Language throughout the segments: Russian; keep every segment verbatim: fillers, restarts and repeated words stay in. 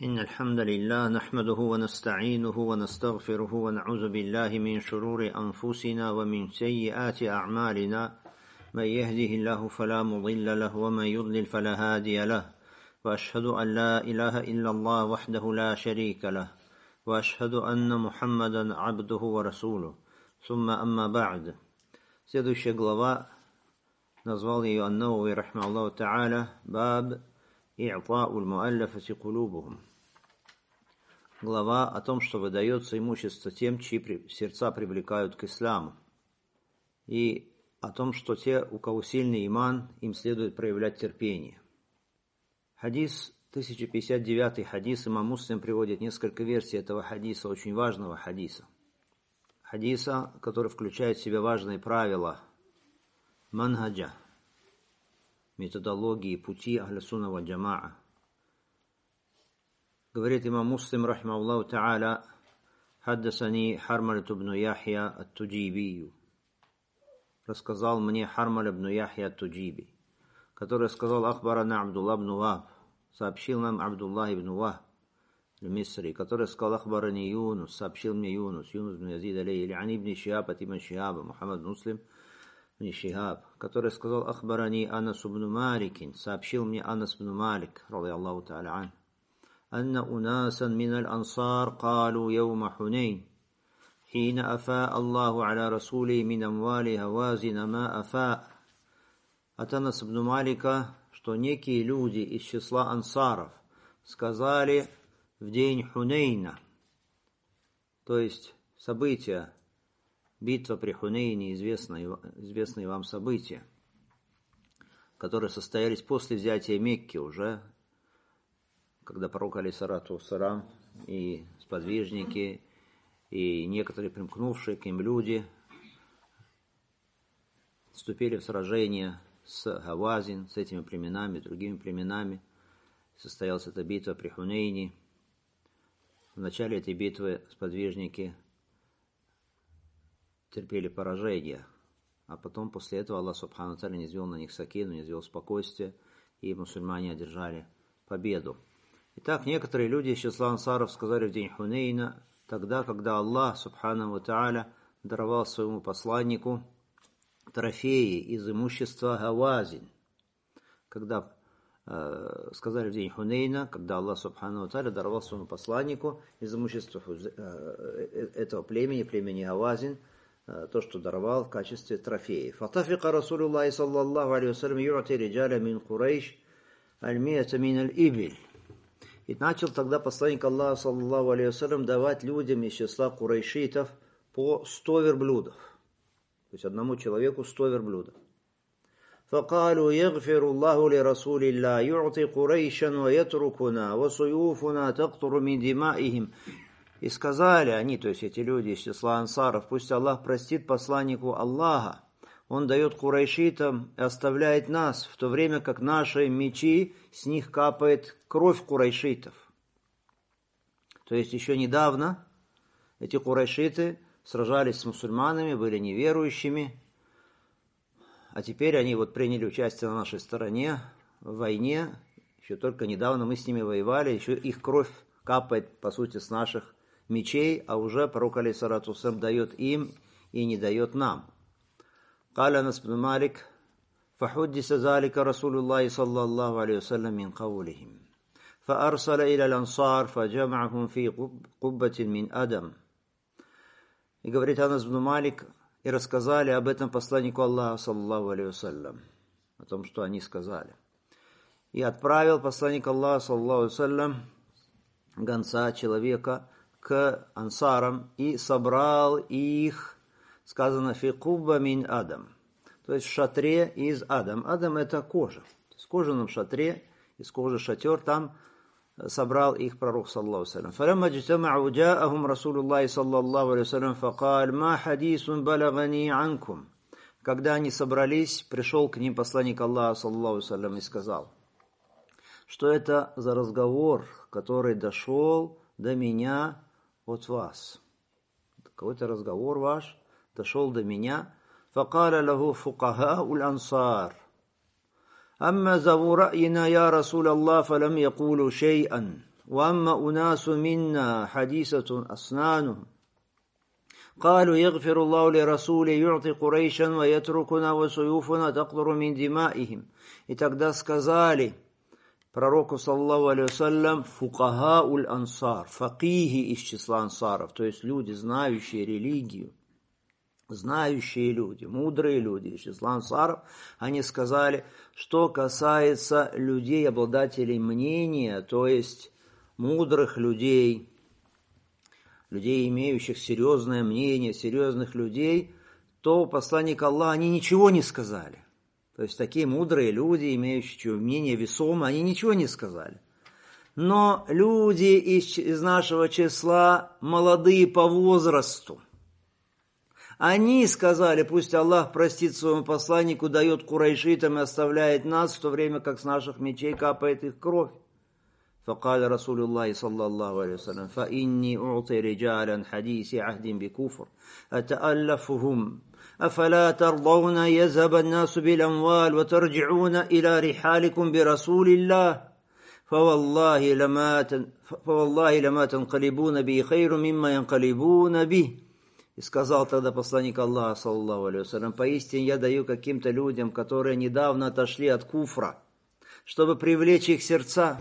إن الحمد لله نحمده ونستعينه ونستغفره ونعوذ بالله من شرور أنفسنا ومن سيئات أعمالنا من يهده الله فلا مضل له ومن يضلل فلا هادي له وأشهد أن لا إله إلا الله وحده لا شريك له وأشهد أن محمدا عبده ورسوله ثم أما بعد. Следующая глава, назвал ее Ан-Навави рахмахуллаху та'аля, баб и'та'у аль-муаллафати кулубухум. Глава о том, что выдается имущество тем, чьи сердца привлекают к исламу, и о том, что те, у кого сильный иман, им следует проявлять терпение. Хадис, тысяча пятьдесят девятый хадис, имам Муслим приводит несколько версий этого хадиса, очень важного хадиса. Хадиса, который включает в себя важные правила манхаджа, методологии, пути ахля сунна валь джамаа. Говорит имам Муслим, рахмахуллаху та'аля, хаддасани Хармаль ибн Яхья ат-Туджиби. Рассказал мне Хармаль ибн Яхья ат-Туджиби, который сказал: ахбарана Абдуллах ибн Вахб, сообщил нам Абдуллах ибн Вахб al-Мисри, который сказал: ахбарани Юнус, сообщил мне Юнус, Юнус ибн Язид алейхи, или ани ибн Шихаб, от ибн Шихаба, Мухаммад Муслим ибн Шихаб, который сказал: ахбарани Анас ибн Малик, сообщил мне Анас ибн Малик, радийаллаху та'аля ан, أن أناسا من الأنصار قالوا يوم حنين حين أفاء الله على رسوله من أموال هوازن ما أفاء. От Анаса ибн Малика, что некие люди из числа ансаров сказали в день Хунейна, то есть события, битва при Хунейне, известные, известные вам события, которые состоялись после взятия Мекки уже, когда пророк алейхиссалату вассалям и сподвижники, и некоторые примкнувшие к ним люди вступили в сражение с Хавазин, с этими племенами, другими племенами. Состоялась эта битва при Хунейне. В начале этой битвы сподвижники терпели поражение, а потом после этого Аллах субхану тааля низвел на них сакину, низвел спокойствие, и мусульмане одержали победу. Итак, некоторые люди из числа ансаров сказали в день Хунейна, тогда, когда Аллах субхану тааля даровал своему посланнику трофеи из имущества Хавазин. Когда э, сказали в день Хунейна, когда Аллах субхану тааля даровал своему посланнику из имущества э, этого племени, племени Хавазин, э, то, что даровал в качестве трофеев. Фатафика Расулуллахи саллаллаху алейхи вассалям ю'ти риджаля мин Курейш аль-ми'ата мин аль-ибиль. И начал тогда посланник Аллаха саллаллаху алейхи вассалям давать людям из числа курайшитов по сто верблюдов. То есть одному человеку сто верблюдов. فَقَالُوا يَغْفِرُ اللَّهُ لِرَسُولِ اللَّهِ يُعْطِي قُرَيْشًا وَيَتْرُكُنَا وَصُيُوفُنَا تَقْطُرُ مِنْ دِمَائِهِمْ. И сказали они, то есть эти люди из числа ансаров: пусть Аллах простит посланнику Аллаха, он дает курайшитам и оставляет нас, в то время как наши мечи, с них капает кровь курайшитов. То есть еще недавно эти курайшиты сражались с мусульманами, были неверующими, а теперь они вот приняли участие на нашей стороне в войне. Еще только недавно мы с ними воевали, еще их кровь капает, по сути, с наших мечей, а уже пророк алейхиссалату вассалям дает им и не дает нам. قال أنس بن مالك فحدث ذلك رسول الله صلى الله عليه وسلم من قولهم فأرسل إلى الأنصار فجمعهم في قبة من أدم. И говорит Анас ибн Малик, и рассказали об этом посланнику Аллаха саллаллаху алейхи вассалям, о том, что они сказали. И отправил посланник Аллаха саллаллаху алейхи вассалям гонца, человека, к ансарам и собрал их, сказано, фи кубба мин адам, то есть в шатре из адам. Адам — это кожа. То есть в кожаном шатре, из кожи шатер, там собрал их пророк саллаллаху алейхи вассалям. فَلَمَّا اجْتَمَعُوا جَاءَهُمْ رَسُولُ اللَّهِ صَلَّى اللَّهُ عَلَيْهِ وسلم فَقَالَ مَا حَدِيثٌ بَلَغَنِي عَنْكُمْ. Когда они собрались, пришел к ним посланник Аллаха саллаллаху алейхи вассалям и сказал: что это за разговор, который дошел до меня от вас? Какой-то разговор ваш дошел до меня. فقال له فقهاء الأنصار أما ذو رأينا يا رسول الله فلم يقولوا شيئا وَأَمَّا أُنَاسٌ مِنَّا حَدِيثَةٌ أَسْنَانُهُمْ قالوا يغفر الله لرسوله يعطي قريشا ويتركنا وسيوفنا تقطر من دمائهم. И тогда сказали пророку, саллаллаху алейхи вассалям, фукаха уль ансар, факихи из числа ансаров, то есть люди, знающие религию, знающие люди, мудрые люди из числа ансаров, они сказали, что касается людей, обладателей мнения, то есть мудрых людей, людей, имеющих серьезное мнение, серьезных людей, то посланник Аллаха, они ничего не сказали. То есть такие мудрые люди, имеющие мнение весомое, они ничего не сказали. Но люди из, из нашего числа, молодые по возрасту, они сказали, пусть Аллах простит своему посланнику, дает курайшитам и оставляет нас, в то время как с наших мечей капает их кровь. فقال رسول الله صلى الله عليه وسلم فإني أعطي رجالا حديث عهد بكفر أتألفهم أفلا ترضون يذهب الناس بالأموال وترجعون إلى رحالكم برسول الله فوالله لما فوالله لما تنقلبون به خير مما ينقلبون به. И сказал тогда посланник Аллаха, саллаллаху алейхи вассалям, поистине я даю каким-то людям, которые недавно отошли от куфра, чтобы привлечь их сердца.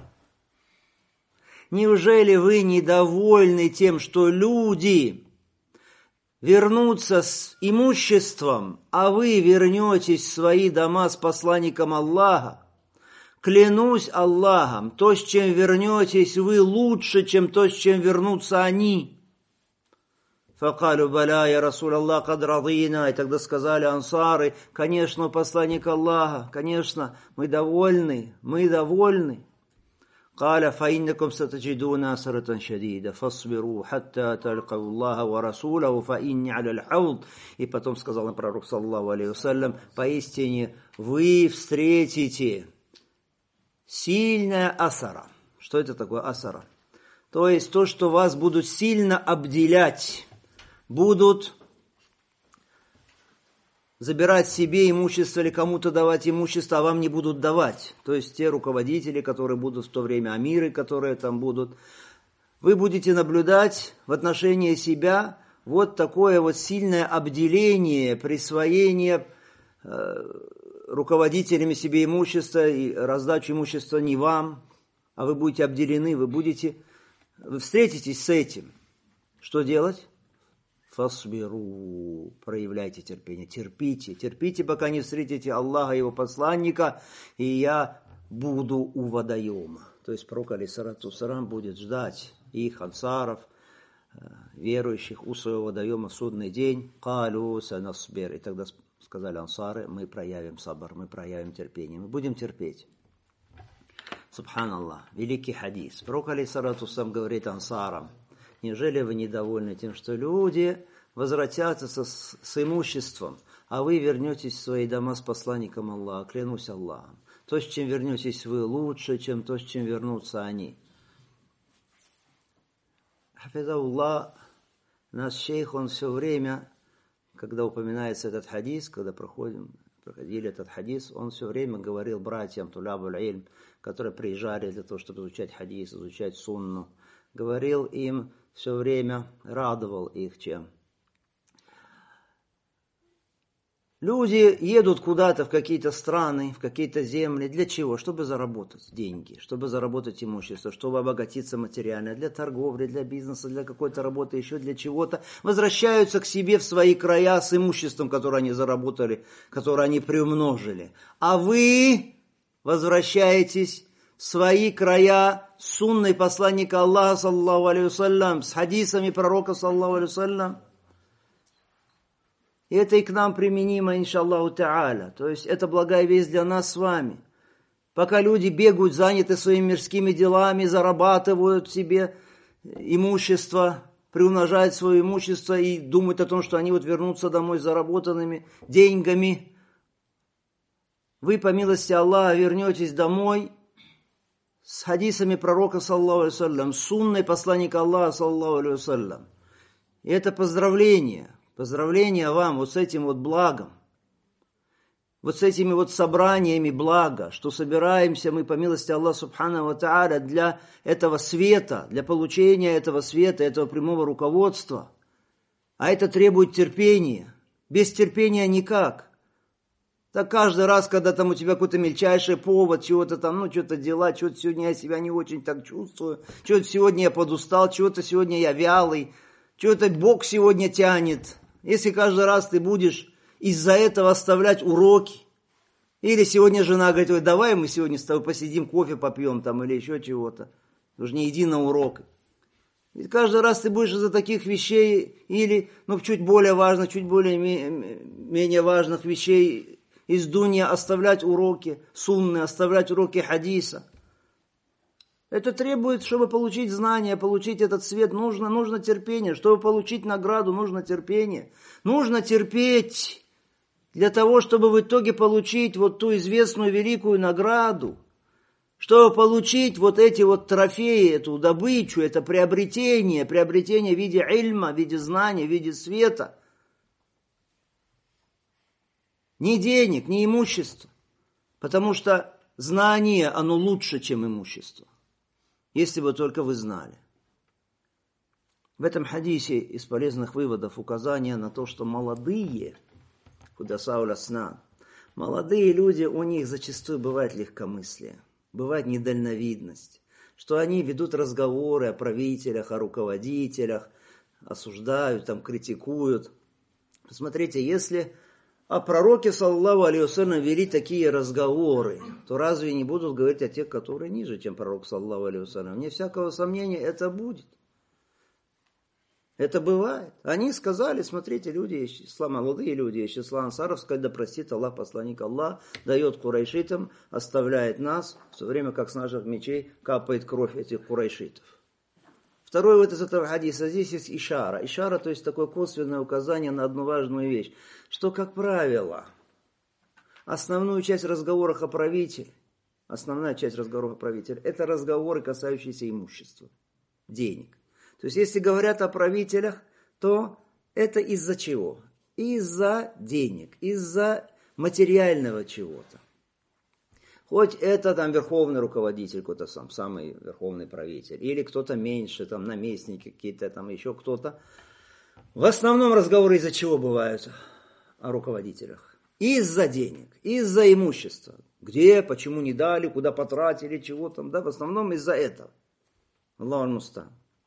Неужели вы недовольны тем, что люди вернутся с имуществом, а вы вернетесь в свои дома с посланником Аллаха? Клянусь Аллахом, то, с чем вернетесь вы, лучше, чем то, с чем вернутся они. فقالوا بلى يا رسول الله قد رضينا. И тогда сказали ансары, конечно, посланник Аллаха, конечно, мы довольны, мы довольны. قال فإنكم ستجدون أسرة شديدة فاصبروا حتى تلقوا الله ورسوله فإني على الحوض. И потом сказал им пророк, саллаллаху алейхи вассалям, поистине вы встретите сильная асара. Что это такое асара? То есть то, что вас будут сильно обделять, будут забирать себе имущество или кому-то давать имущество, а вам не будут давать. То есть те руководители, которые будут в то время, амиры, которые там будут. Вы будете наблюдать в отношении себя вот такое вот сильное обделение, присвоение э, руководителями себе имущества и раздачу имущества не вам, а вы будете обделены, вы будете, вы встретитесь с этим. Что делать? Фасбиру, проявляйте терпение, терпите, терпите, пока не встретите Аллаха и его посланника, и я буду у водоема. То есть пророк алейхиссалату вассалям будет ждать их, ансаров, верующих, у своего водоема в судный день. Калю санасбир. И тогда сказали ансары, мы проявим сабр, мы проявим терпение, мы будем терпеть. Субханаллах, великий хадис. Пророк алейхиссалату вассалям говорит ансарам, неужели вы недовольны тем, что люди возвратятся со, с имуществом, а вы вернетесь в свои дома с посланником Аллаха, клянусь Аллахом. То, с чем вернетесь вы, лучше, чем то, с чем вернутся они. Хафизауллах, наш шейх, он все время, когда упоминается этот хадис, когда проходим, проходили этот хадис, он все время говорил братьям тулябуль ильм, которые приезжали для того, чтобы изучать хадис, изучать сунну, говорил им все время, радовал их чем. Люди едут куда-то в какие-то страны, в какие-то земли. Для чего? Чтобы заработать деньги, чтобы заработать имущество, чтобы обогатиться материально, для торговли, для бизнеса, для какой-то работы, еще для чего-то. Возвращаются к себе в свои края с имуществом, которое они заработали, которое они приумножили. А вы возвращаетесь в свои края с сунной посланника Аллаха, саллаллаху алейхи вассалям, с хадисами пророка, саллаллаху алейхи вассалям. И это и к нам применимо, иншаллаху та'аля. То есть это благая весть для нас с вами. Пока люди бегают, заняты своими мирскими делами, зарабатывают себе имущество, приумножают свое имущество и думают о том, что они вот вернутся домой с заработанными деньгами. Вы, по милости Аллаха, вернетесь домой с хадисами пророка, саллаллаху алейхи вассалям, с сунной посланника Аллаха, саллаллаху алейхи вассалям. И это поздравление, поздравление вам вот с этим вот благом. вот с этими вот собраниями блага, что собираемся мы по милости Аллаха Субхану ва Тааля для этого света, для получения этого света, этого прямого руководства. А это требует терпения. Без терпения никак. Так каждый раз, когда там у тебя какой-то мельчайший повод, чего-то там, ну, что-то дела, что-то сегодня я себя не очень так чувствую, что-то сегодня я подустал, чего-то сегодня я вялый, что-то Бог сегодня тянет. Если каждый раз ты будешь из-за этого оставлять уроки, или сегодня жена говорит: ой, давай мы сегодня с тобой посидим, кофе попьем там, или еще чего-то, уже не иди на урок. И каждый раз ты будешь из-за таких вещей, или, ну, чуть более важных, чуть более менее важных вещей, из дунья оставлять уроки сунны, оставлять уроки хадиса. Это требует, чтобы получить знания, получить этот свет, нужно, нужно терпение. Чтобы получить награду, нужно терпение. Нужно терпеть для того, чтобы в итоге получить вот ту известную великую награду. Чтобы получить вот эти вот трофеи, эту добычу, это приобретение, приобретение в виде ильма, в виде знания, в виде света. Ни денег, ни имущества. Потому что знание, оно лучше, чем имущество. Если бы только вы знали. В этом хадисе из полезных выводов указание на то, что молодые, худасауля снан, молодые люди, у них зачастую бывает легкомыслие, бывает недальновидность, что они ведут разговоры о правителях, о руководителях, осуждают, там, критикуют. Посмотрите, если о пророке, саллаллаху алейхи вассалям, вели такие разговоры, то разве не будут говорить о тех, которые ниже, чем пророк, саллаллаху алейхи вассалям? Вне всякого сомнения, это будет. Это бывает. Они сказали, смотрите, люди из числа, молодые люди из числа ансаров, сказали: да простит Аллах, посланник Аллах, дает курайшитам, оставляет нас, в то время как с наших мечей капает кровь этих курайшитов. Второй вот из этого хадиса, здесь есть ишара. Ишара, то есть такое косвенное указание на одну важную вещь, что, как правило, основную часть разговоров о правителе, основная часть разговоров о правителе, это разговоры, касающиеся имущества, денег. То есть, если говорят о правителях, то это из-за чего? Из-за денег, из-за материального чего-то. Хоть это там верховный руководитель, какой-то сам, самый верховный правитель, или кто-то меньше, там наместники какие-то, там еще кто-то. В основном разговоры из-за чего бывают о руководителях? Из-за денег, из-за имущества. Где, почему не дали, куда потратили, чего там, да, в основном из-за этого. Аллаху аль-муста'ан.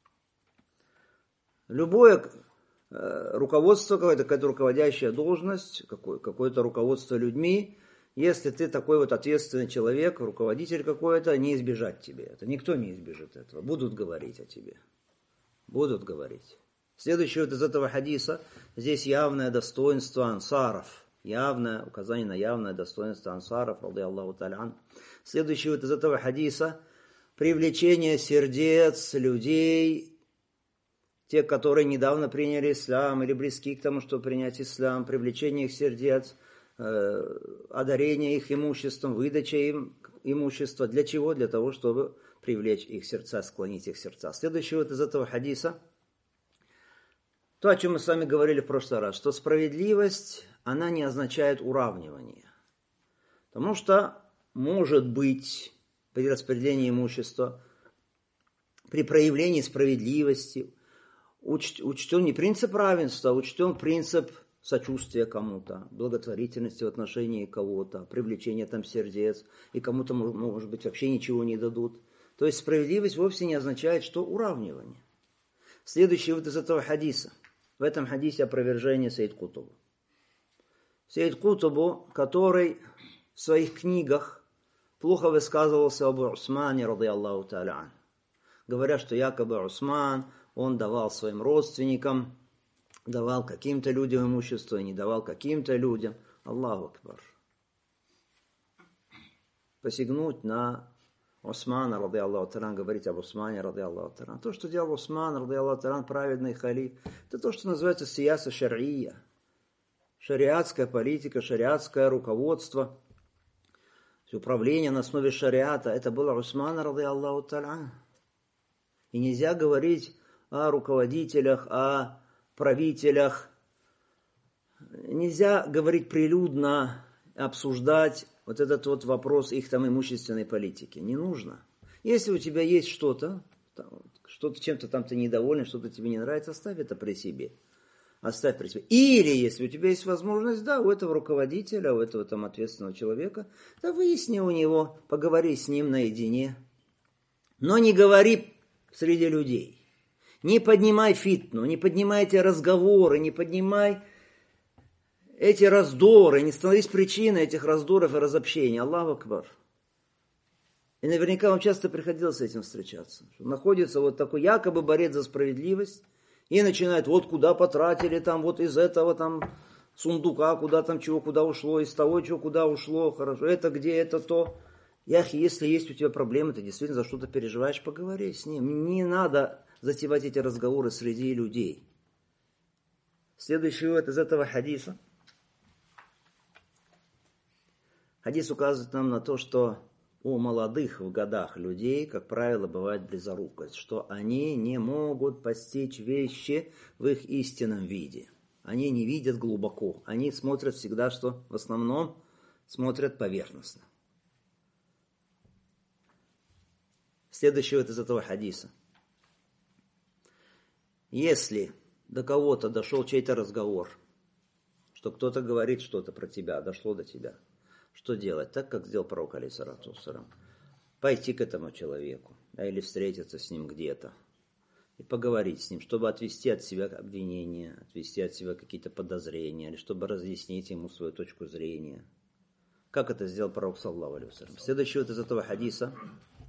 Любое э, руководство, какое-то, какая-то руководящая должность, какое, какое-то руководство людьми, если ты такой вот ответственный человек, руководитель какой-то, не избежать тебе это. Никто не избежит этого. Будут говорить о тебе. Будут говорить. Следующее вот из этого хадиса, здесь явное достоинство ансаров. Явное указание на явное достоинство ансаров, ради Аллаху та'аля. Следующее вот из этого хадиса, привлечение сердец людей, те, которые недавно приняли ислам или близки к тому, чтобы принять ислам, привлечение их сердец, одарение их имуществом, выдача им имущества. Для чего? Для того, чтобы привлечь их сердца, склонить их сердца. Следующее вот из этого хадиса, то, о чем мы с вами говорили в прошлый раз, что справедливость, она не означает уравнивание. Потому что, может быть, при распределении имущества, при проявлении справедливости, учтен не принцип равенства, а учтен принцип сочувствия кому-то, благотворительности в отношении кого-то, привлечения там сердец, и кому-то, может быть, вообще ничего не дадут. То есть справедливость вовсе не означает, что уравнивание. Следующий вот из этого хадиса. В этом хадисе опровержение Сейд Кутубу. Сейд Кутубу, который в своих книгах плохо высказывался об Усмане, ради Аллаху та'аля, говоря, что якобы Усман, он давал своим родственникам, давал каким-то людям имущество, не давал каким-то людям. Аллаху акбар. Посягнуть на Усмана, ради Аллаху та'аля, говорить об Усмане, ради Аллаху та'аля. То, что делал Усман, ради Аллаху та'аля, праведный халиф, это то, что называется сияса шар'ия. Шариатская политика, шариатское руководство, управление на основе шариата, это было Усмана, ради Аллаху та'аля. И нельзя говорить о руководителях, о правителях. Нельзя говорить прилюдно обсуждать вот этот вот вопрос их там имущественной политики. Не нужно. Если у тебя есть что-то, что-то чем-то там ты недоволен, что-то тебе не нравится, оставь это при себе. Оставь при себе. Или, если у тебя есть возможность, да, у этого руководителя, у этого там ответственного человека, да выясни у него, поговори с ним наедине. Но не говори среди людей. Не поднимай фитну, не поднимай эти разговоры, не поднимай эти раздоры, не становись причиной этих раздоров и разобщений. Аллаху акбар. И наверняка вам часто приходилось с этим встречаться. Находится вот такой якобы борец за справедливость, и начинает, вот куда потратили, там, вот из этого там сундука, куда там чего, куда ушло, из того, чего, куда ушло, хорошо, это где, это то. Яхи, если есть у тебя проблемы, ты действительно за что-то переживаешь, поговори с ним. Не надо затевать эти разговоры среди людей. Следующий вывод из этого хадиса. Хадис указывает нам на то, что у молодых в годах людей, как правило, бывает близорукость, что они не могут постичь вещи в их истинном виде. Они не видят глубоко. Они смотрят всегда, что в основном смотрят поверхностно. Следующий вот из этого хадиса. Если до кого-то дошел чей-то разговор, что кто-то говорит что-то про тебя, дошло до тебя, что делать? Так, как сделал пророк, алейхиссалату вассалам. Пойти к этому человеку, да, или встретиться с ним где-то и поговорить с ним, чтобы отвести от себя обвинения, отвести от себя какие-то подозрения, или чтобы разъяснить ему свою точку зрения. Как это сделал пророк, саллаллаху алейхи вассалям? Следующий вот из этого хадиса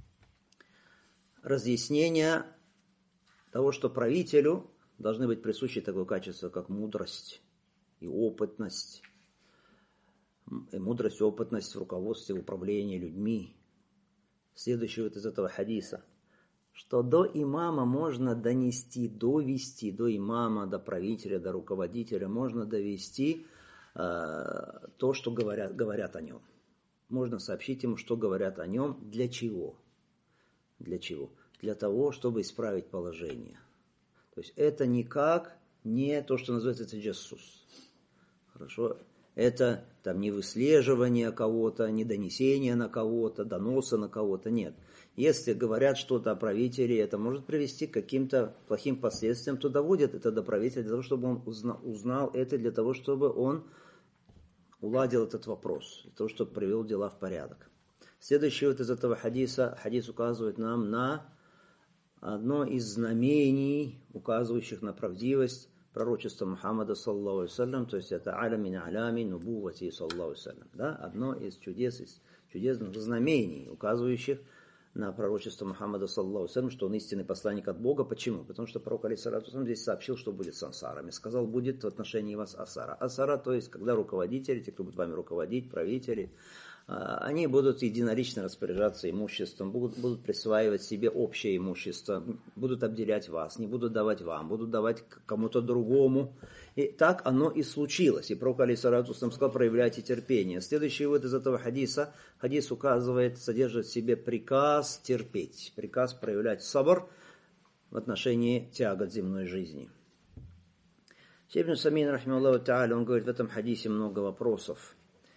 разъяснение того, что правителю должны быть присущи такое качество, как мудрость и опытность. И мудрость и опытность в руководстве, в управлении людьми. Следующий вот из этого хадиса, что до имама можно донести, довести, до имама, до правителя, до руководителя, можно довести э, то, что говорят, говорят о нем. Можно сообщить ему, что говорят о нем, для чего. Для чего? Для того, чтобы исправить положение. То есть это никак не то, что называется таджассус. Хорошо? Это там не выслеживание кого-то, не донесение на кого-то, доноса на кого-то, нет. Если говорят что-то о правителе, это может привести к каким-то плохим последствиям, то доводят это до правителя для того, чтобы он узнал, узнал это, для того, чтобы он уладил этот вопрос, для того, чтобы привел дела в порядок. Следующий вот из этого хадиса, хадис указывает нам на одно из знамений, указывающих на правдивость пророчества Мухаммада, саллаллаху алейхи вассалям, то есть это алям мин алями нубуввати, саллаллаху алейхи вассалям, да, одно из чудес, из чудесных знамений, указывающих на пророчество Мухаммада, саллаллаху алейхи вассалям, что он истинный посланник от Бога. Почему? Потому что пророк, алейхиссалату вассалям, здесь сообщил, что будет с ансарами. Сказал, будет в отношении вас асара. Асара, то есть, когда руководители, те, кто будет вами руководить, правители, они будут единолично распоряжаться имуществом, будут, будут присваивать себе общее имущество, будут обделять вас, не будут давать вам, будут давать кому-то другому. И так оно и случилось. И пророк, алейхиссалату вассалям, сказал, проявляйте терпение. Следующий вывод из этого хадиса, хадис указывает, содержит в себе приказ терпеть, приказ проявлять сабр в отношении тягот земной жизни. Шейх ибн Усаймин, рахимахуллаху та'аля, он говорит, в этом хадисе много вопросов.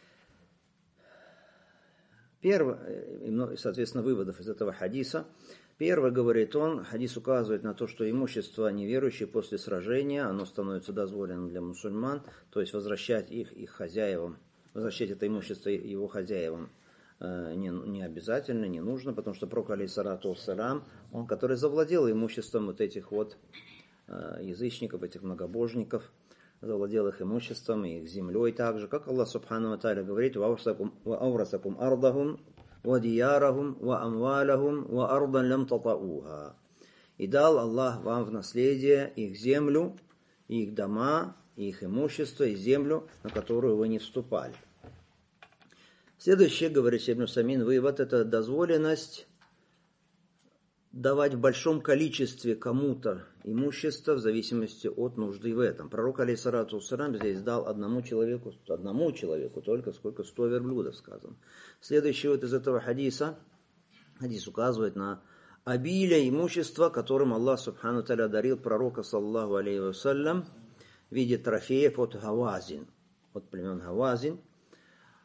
Первое, соответственно, выводов из этого хадиса. Первое, говорит он, хадис указывает на то, что имущество неверующих после сражения, оно становится дозволенным для мусульман, то есть возвращать их, их хозяевам, возвращать это имущество его хозяевам э, не, не обязательно, не нужно, потому что пророк, алейхиссалату вассалям, он, который завладел имуществом вот этих вот э, язычников, этих многобожников, завладел их имуществом и их землей также, как Аллах субхану ва тааля говорит: «Ва аурасакум ардахум, ва диярахум, ва амвалахум, ва ардан лям татауха». И дал Аллах вам в наследие их землю, их дома, их имущество и землю, на которую вы не вступали. Следующее, говорит Шейх ибн Усаймин, вывод, это дозволенность давать в большом количестве кому-то имущество в зависимости от нужды в этом. Пророк, алейхиссалату вассалям, здесь дал одному человеку, одному человеку только сколько сто верблюдов сказано. Следующий вот из этого хадиса, хадис указывает на обилие имущества, которым Аллах субхану та'аля дарил пророка, саллаллаху алейхи вассалям, в виде трофеев от Гавазин, от племен Гавазин.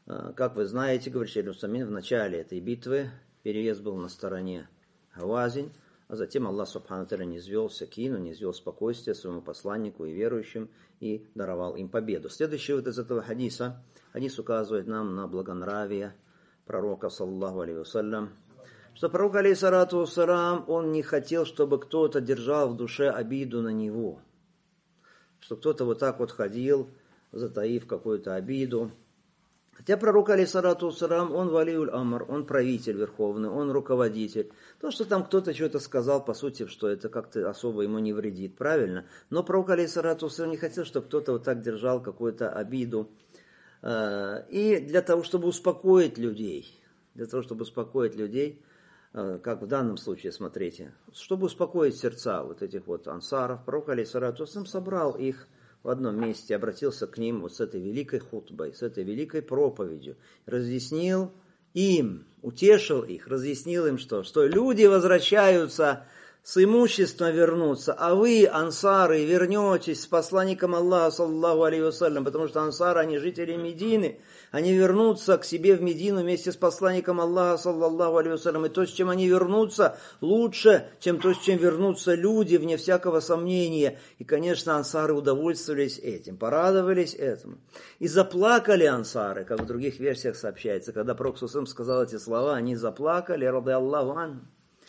Как вы знаете, говорит Шейх Усамин, в начале этой битвы перевес был на стороне Хавазин, а затем Аллах Субхану Тааля низвел сакину, низвел спокойствие своему посланнику и верующим и даровал им победу. Следующий вот из этого хадиса, хадис указывает нам на благонравие пророка, саллаллаху алейхи вассалям, что пророк, алейхиссалату вассалам, он не хотел, чтобы кто-то держал в душе обиду на него, что кто-то вот так вот ходил, затаив какую-то обиду. Хотя пророк, алейхиссалату вассалам, он валиуль амр, он правитель верховный, он руководитель. То, что там кто-то что-то сказал, по сути, что это как-то особо ему не вредит, правильно? Но пророк, алейхиссалату вассалам, не хотел, чтобы кто-то вот так держал какую-то обиду. И для того, чтобы успокоить людей, для того, чтобы успокоить людей, как в данном случае, смотрите, чтобы успокоить сердца вот этих вот ансаров, пророк, алейхиссалату вассалам, собрал их в одном месте, обратился к ним вот с этой великой хутбой, с этой великой проповедью, разъяснил им, утешил их, разъяснил им, что, что люди возвращаются, с имуществом вернутся, а вы, ансары, вернетесь с посланником Аллаха, саллаллаху алейхи вассалям, потому что ансары, они жители Медины, они вернутся к себе в Медину вместе с посланником Аллаха, саллаллаху алейхи вассалям, и то, с чем они вернутся, лучше, чем то, с чем вернутся люди, вне всякого сомнения. И, конечно, ансары удовольствовались этим, порадовались этому. И заплакали ансары, как в других версиях сообщается, когда пророк ﷺ сказал эти слова, они заплакали, рады Аллаху анхум.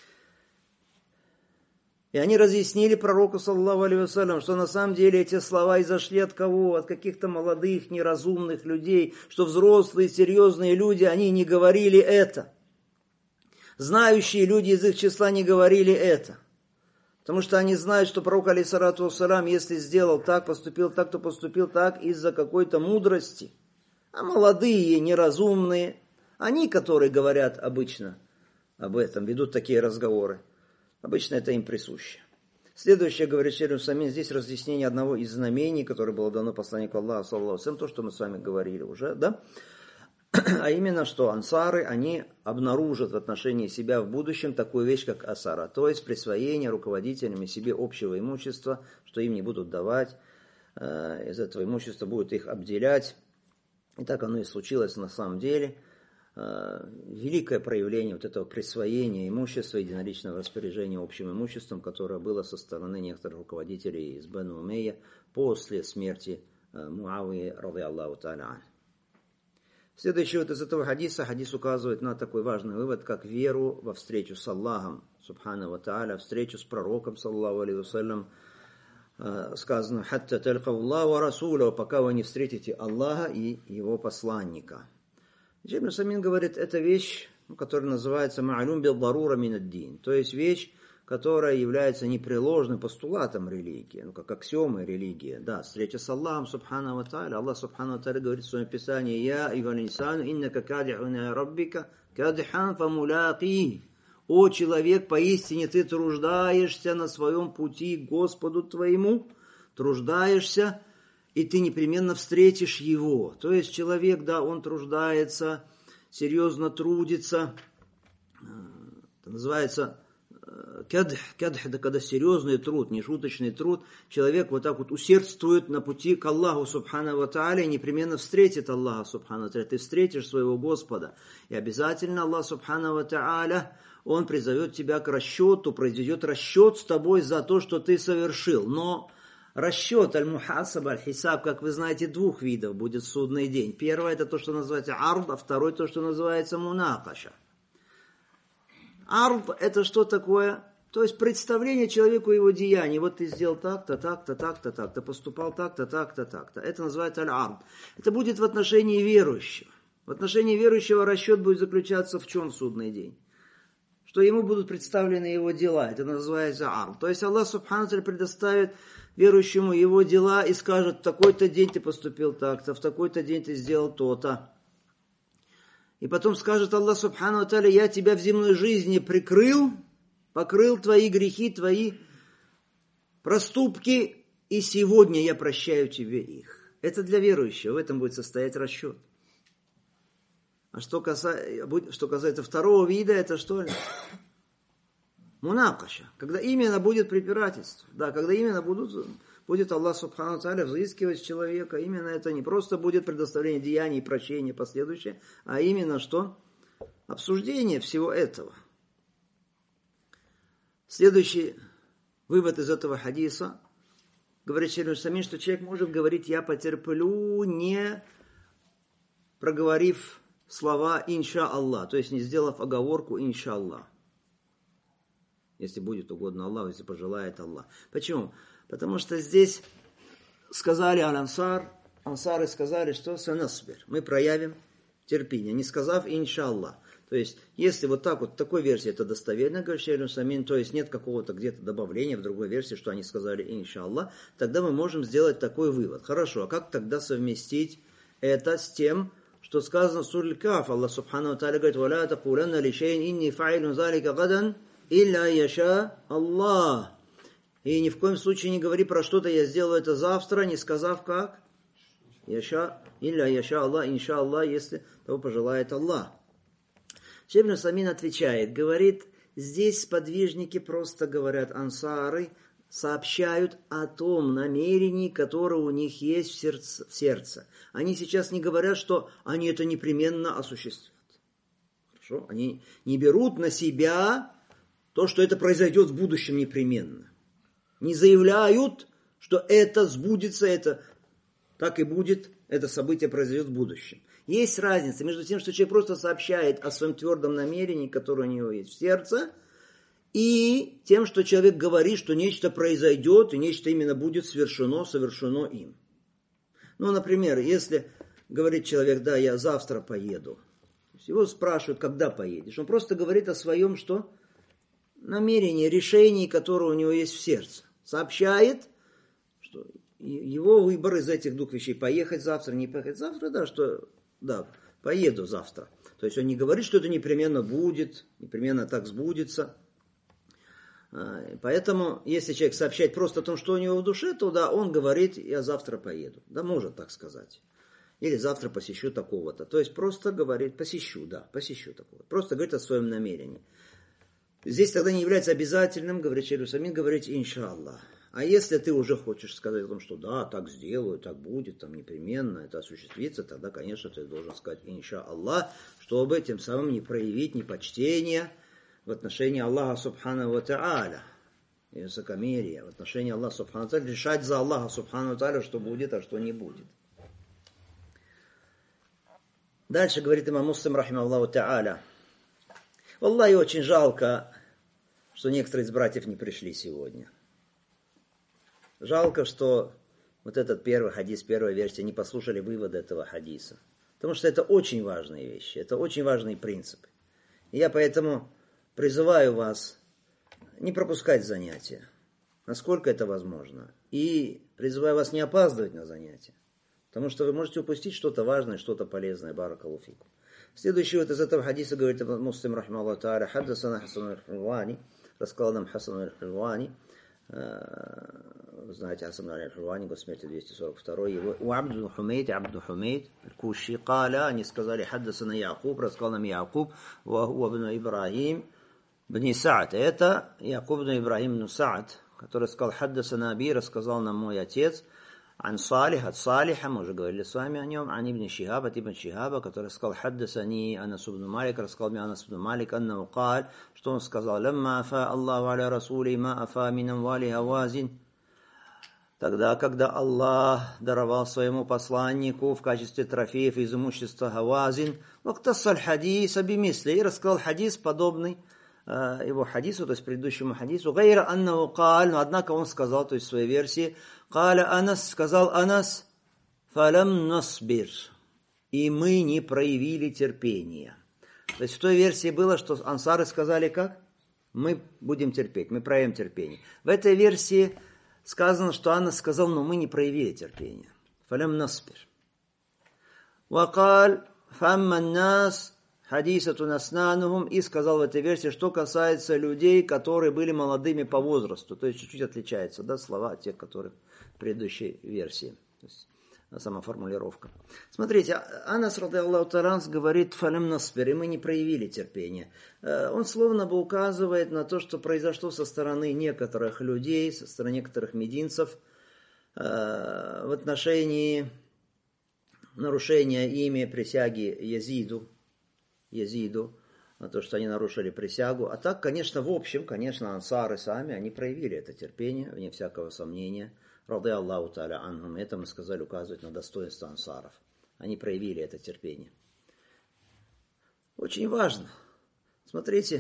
И они разъяснили пророку, саллаллаху алейхи вассалям, что на самом деле эти слова изошли от кого? От каких-то молодых, неразумных людей, что взрослые, серьезные люди, они не говорили это. Знающие люди из их числа не говорили это. Потому что они знают, что пророк, алейхиссалату вассалям, если сделал так, поступил так, то поступил так из-за какой-то мудрости. А молодые, неразумные, они, которые говорят обычно об этом, ведут такие разговоры. Обычно это им присуще. Следующее, говорит Шейх Усамин, здесь разъяснение одного из знамений, которое было дано посланнику Аллаха, саллаллаху алейхи ва саллям, то, что мы с вами говорили уже, да? А именно, что ансары, они обнаружат в отношении себя в будущем такую вещь, как асара, то есть присвоение руководителями себе общего имущества, что им не будут давать, из этого имущества будут их обделять. И так оно и случилось на самом деле. Великое проявление вот этого присвоения имущества, единоличного распоряжения общим имуществом, которое было со стороны некоторых руководителей из Бену Умейя после смерти Муавии, рады Аллаху та'аля. Следующий вот из этого хадиса, хадис указывает на такой важный вывод, как веру во встречу с Аллахом, субхану ва та'аля, встречу с пророком, саллаллаху алейхи вассалям. Сказано, «Хатта талька Аллаху ва расуля», пока вы не встретите Аллаха и его посланника. Ибн Самин говорит, это вещь, которая называется «ма'алюм бил-дарура мин-ад-дин», то есть вещь, которая является непреложным постулатом религии, ну, как аксиомой религии. Да, встреча с Аллахом, субхану ва та'аля. Аллах, субхану ва та'аля, говорит в своем писании «Я айюхал инсану, иннака кадихун иля раббика, кадихан фамулаки». «О человек, поистине ты труждаешься на своем пути к Господу твоему, труждаешься, и ты непременно встретишь его». То есть человек, да, он труждается, серьезно трудится. Это называется кадх. Кадх – это когда серьезный труд, не шуточный труд. Человек вот так вот усердствует на пути к Аллаху, субхану ва та'аля, и непременно встретит Аллаха, субхану ва та'аля. Ты встретишь своего Господа. И обязательно Аллах, субхану ва та'аля, Он призовет тебя к расчету, произведет расчет с тобой за то, что ты совершил. Но расчет, аль-мухасаба, аль-хисаб, как вы знаете, двух видов будет в судный день. Первое – это то, что называется ард, а второе – то, что называется мунакаша. Ард – это что такое? То есть представление человеку его деяний. Вот ты сделал так-то, так-то, так-то, так-то, поступал так-то, так-то, так-то. Это называется аль-ард. Это будет в отношении верующего. В отношении верующего расчет будет заключаться в чем в судный день? Что ему будут представлены его дела. Это называется ард. То есть Аллах субхану ва та'аля предоставит верующему его дела и скажет, в такой-то день ты поступил так-то, в такой-то день ты сделал то-то. И потом скажет Аллах субхану ва та'аля, я тебя в земной жизни прикрыл, покрыл твои грехи, твои проступки, и сегодня я прощаю тебе их. Это для верующего, в этом будет состоять расчет. А что касается, что касается второго вида, это что? Мунакаша. Когда именно будет препирательство. Да, когда именно будут, будет Аллах Субхану Тааля взыскивать с человека. Именно это не просто будет предоставление деяний и прощения последующее, а именно что? Обсуждение всего этого. Следующий вывод из этого хадиса, говорит Шейх Аль-Самин, что человек может говорить «я потерплю», не проговорив слова «инша Аллах», то есть не сделав оговорку «инша Аллах». Если будет угодно Аллаху, если пожелает Аллах. Почему? Потому что здесь сказали аль-ансар, ансары сказали, что санасбир, мы проявим терпение, не сказав «инша Аллах». То есть, если вот так вот, в такой версии это достоверно, говорит Шейх Аль-Самин, то есть нет какого-то где-то добавления в другой версии, что они сказали «инша Аллах», тогда мы можем сделать такой вывод. Хорошо, а как тогда совместить это с тем, что сказано в суре Аль-Каф? Аллах Субхану ва Тааля говорит: «Валя такуланна ли шейин инни фаилун залика гадан илля яша Аллах». И ни в коем случае не говори про что-то, я сделаю это завтра, не сказав как? Яша, илля яша Аллах, инша Аллах, если того пожелает Аллах. Шейх Аль-Самин отвечает, говорит, здесь сподвижники просто говорят, ансары сообщают о том намерении, которое у них есть в сердце, в сердце. Они сейчас не говорят, что они это непременно осуществят. Хорошо? Они не берут на себя то, что это произойдет в будущем непременно. Не заявляют, что это сбудется, это так и будет, это событие произойдет в будущем. Есть разница между тем, что человек просто сообщает о своем твердом намерении, которое у него есть в сердце, и тем, что человек говорит, что нечто произойдет, и нечто именно будет совершено, совершено им. Ну, например, если говорит человек, да, я завтра поеду, его спрашивают, когда поедешь, он просто говорит о своем, что? Намерении, решении, которое у него есть в сердце. Сообщает, что его выбор из этих двух вещей, поехать завтра, не поехать завтра, да, что... Да, поеду завтра. То есть он не говорит, что это непременно будет, непременно так сбудется. Поэтому, если человек сообщает просто о том, что у него в душе, то да, он говорит, я завтра поеду. Да, может так сказать. Или завтра посещу такого-то. То есть просто говорит, посещу, да, посещу такого-то. Просто говорит о своем намерении. Здесь тогда не является обязательным, говорит Шейх Аль-Самин, говорить инша Аллах. А если ты уже хочешь сказать о том, что да, так сделаю, так будет, там непременно это осуществится, тогда, конечно, ты должен сказать инша Аллах, чтобы тем самым не проявить непочтение в отношении Аллаха Субхану ва Тааля, и высокомерие в отношении Аллаха Субхану ва Тааля, решать за Аллаха Субхану ва Тааля, что будет, а что не будет. Дальше говорит имам Муслим, рахимахуллаху Тааля, валлахи, очень жалко, что некоторые из братьев не пришли сегодня. Жалко, что вот этот первый хадис, первая версия, не послушали выводы этого хадиса. Потому что это очень важные вещи, это очень важный принцип. И я поэтому призываю вас не пропускать занятия, насколько это возможно. И призываю вас не опаздывать на занятия. Потому что вы можете упустить что-то важное, что-то полезное. Баракаллаху фикум. Следующий вот из этого хадиса говорит Муслим, рахимахуллаху тааля, хаддасана Хасан аль-Хульвани, рассказал нам Хасан аль-Хульвани. Вы знаете, Хасан аль-Хульвани, год смерти двести сорок два, его у Абду Хумейд, Абду Хумейд, Куши Каля, они сказали, хаддасана Якуб, рассказал нам Якуб, ва хуа бну Ибрахим, бни Саад. Это Якуб бну Ибрахим бну Саад, который сказал, хаддасана Аби, рассказал нам мой отец, ан Салих, от Салиха, мы уже говорили с вами о нем, ан Ибн Шихаб, от Ибн Шихаба, который сказал, хаддасани Анас ибн Малик, рассказал мне Анас ибн Малик, аннаху каль, что он сказал, лямма афа Аллаху аля расули, ма афа мин амвали Хавазин. Тогда, когда Аллах даровал своему посланнику в качестве трофеев из имущества Хавазин, вактассаль хадис абимисли, и рассказал хадис, подобный э, его хадису, то есть предыдущему хадису, гайра аннаху каль, но однако он сказал, то есть в своей версии, каля Анас, сказал Анас, фалам насбир, и мы не проявили терпения. То есть в той версии было, что ансары сказали как? Мы будем терпеть, мы проявим терпение. В этой версии сказано, что Анас сказал, но мы не проявили терпения. Фалям насбир. Вакаль фамман нас хадисату наснанухум, и сказал в этой версии, что касается людей, которые были молодыми по возрасту. То есть чуть-чуть отличаются, да, слова от тех, которые в предыдущей версии. То есть сама формулировка. Смотрите, Анас радиаллаху та'ала говорит фалям насбир, и мы не проявили терпения. Он словно бы указывает на то, что произошло со стороны некоторых людей, со стороны некоторых мединцев, в отношении нарушения ими присяги Язиду, Язиду, на то, что они нарушили присягу. А так, конечно, в общем, конечно, ансары сами, они проявили это терпение, вне всякого сомнения. Рады Аллаху та'аля анхум. Это, мы сказали, указывает на достоинство ансаров. Они проявили это терпение. Очень важно. Смотрите,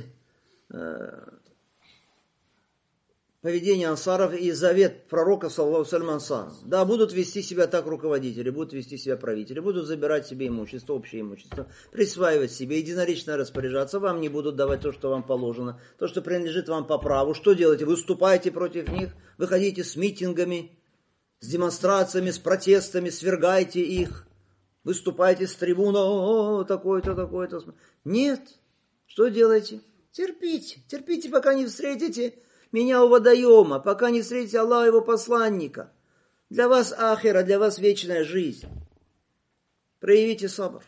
поведение ансаров и завет пророка, саллаллаху алейхи ва саллям, да, будут вести себя так руководители, будут вести себя правители, будут забирать себе имущество, общее имущество, присваивать себе, единолично распоряжаться, вам не будут давать то, что вам положено, то, что принадлежит вам по праву. Что делаете? Выступаете против них, выходите с митингами, с демонстрациями, с протестами, свергайте их, выступаете с трибуны, о, такой-то, такой-то. Нет. Что делаете? Терпите, терпите, пока не встретите меня у водоема, пока не встретите Аллаха, его посланника. Для вас ахира, для вас вечная жизнь. Проявите сабр.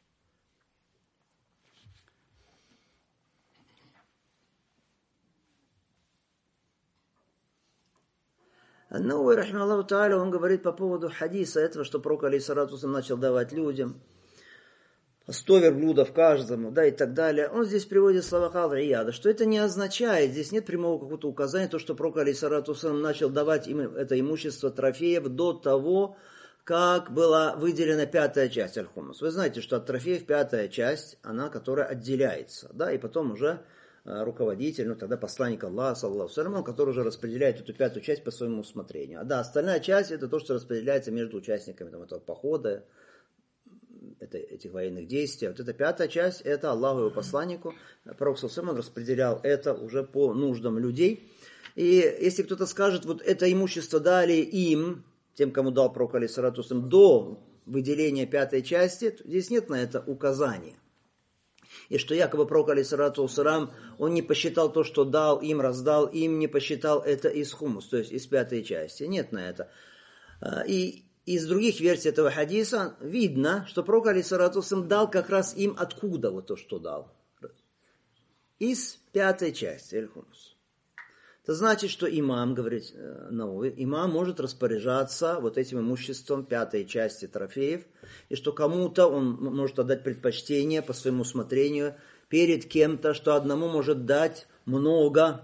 Ан-Навави, рахимахуллаху тааля, он говорит по поводу хадиса этого, что пророк алейхиссалату вассалям начал давать людям сто верблюдов каждому, да, и так далее. Он здесь приводит слова Кади Ияда, что это не означает, здесь нет прямого какого-то указания, то, что пророк алейхиссалату вассалям начал давать им это имущество трофеев до того, как была выделена пятая часть аль-хумус. Вы знаете, что от трофеев пятая часть, она, которая отделяется, да, и потом уже руководитель, ну тогда посланник Аллаха, саллаллаху алейхи ва саллям, который уже распределяет эту пятую часть по своему усмотрению. А да, остальная часть это то, что распределяется между участниками там, этого похода, это, этих военных действий. Вот эта пятая часть, это Аллаху и его посланнику. Пророк саллаллаху алейхи ва саллям распределял это уже по нуждам людей. И если кто-то скажет, вот это имущество дали им, тем, кому дал пророк алейхиссалату вассалям, до выделения пятой части, здесь нет на это указания. И что якобы пророк алейхиссалату вассалям, он не посчитал то, что дал им, раздал им, не посчитал это из хумус, то есть из пятой части. Нет на это. И из других версий этого хадиса видно, что пророк алейхиссалату вассалям дал как раз им откуда вот то, что дал. Из пятой части, эль-хумус. Это значит, что имам, говорит Навави, имам может распоряжаться вот этим имуществом пятой части трофеев, и что кому-то он может отдать предпочтение по своему усмотрению перед кем-то, что одному может дать много,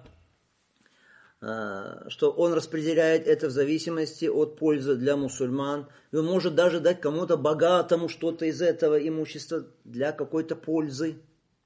что он распределяет это в зависимости от пользы для мусульман, и он может даже дать кому-то богатому что-то из этого имущества для какой-то пользы.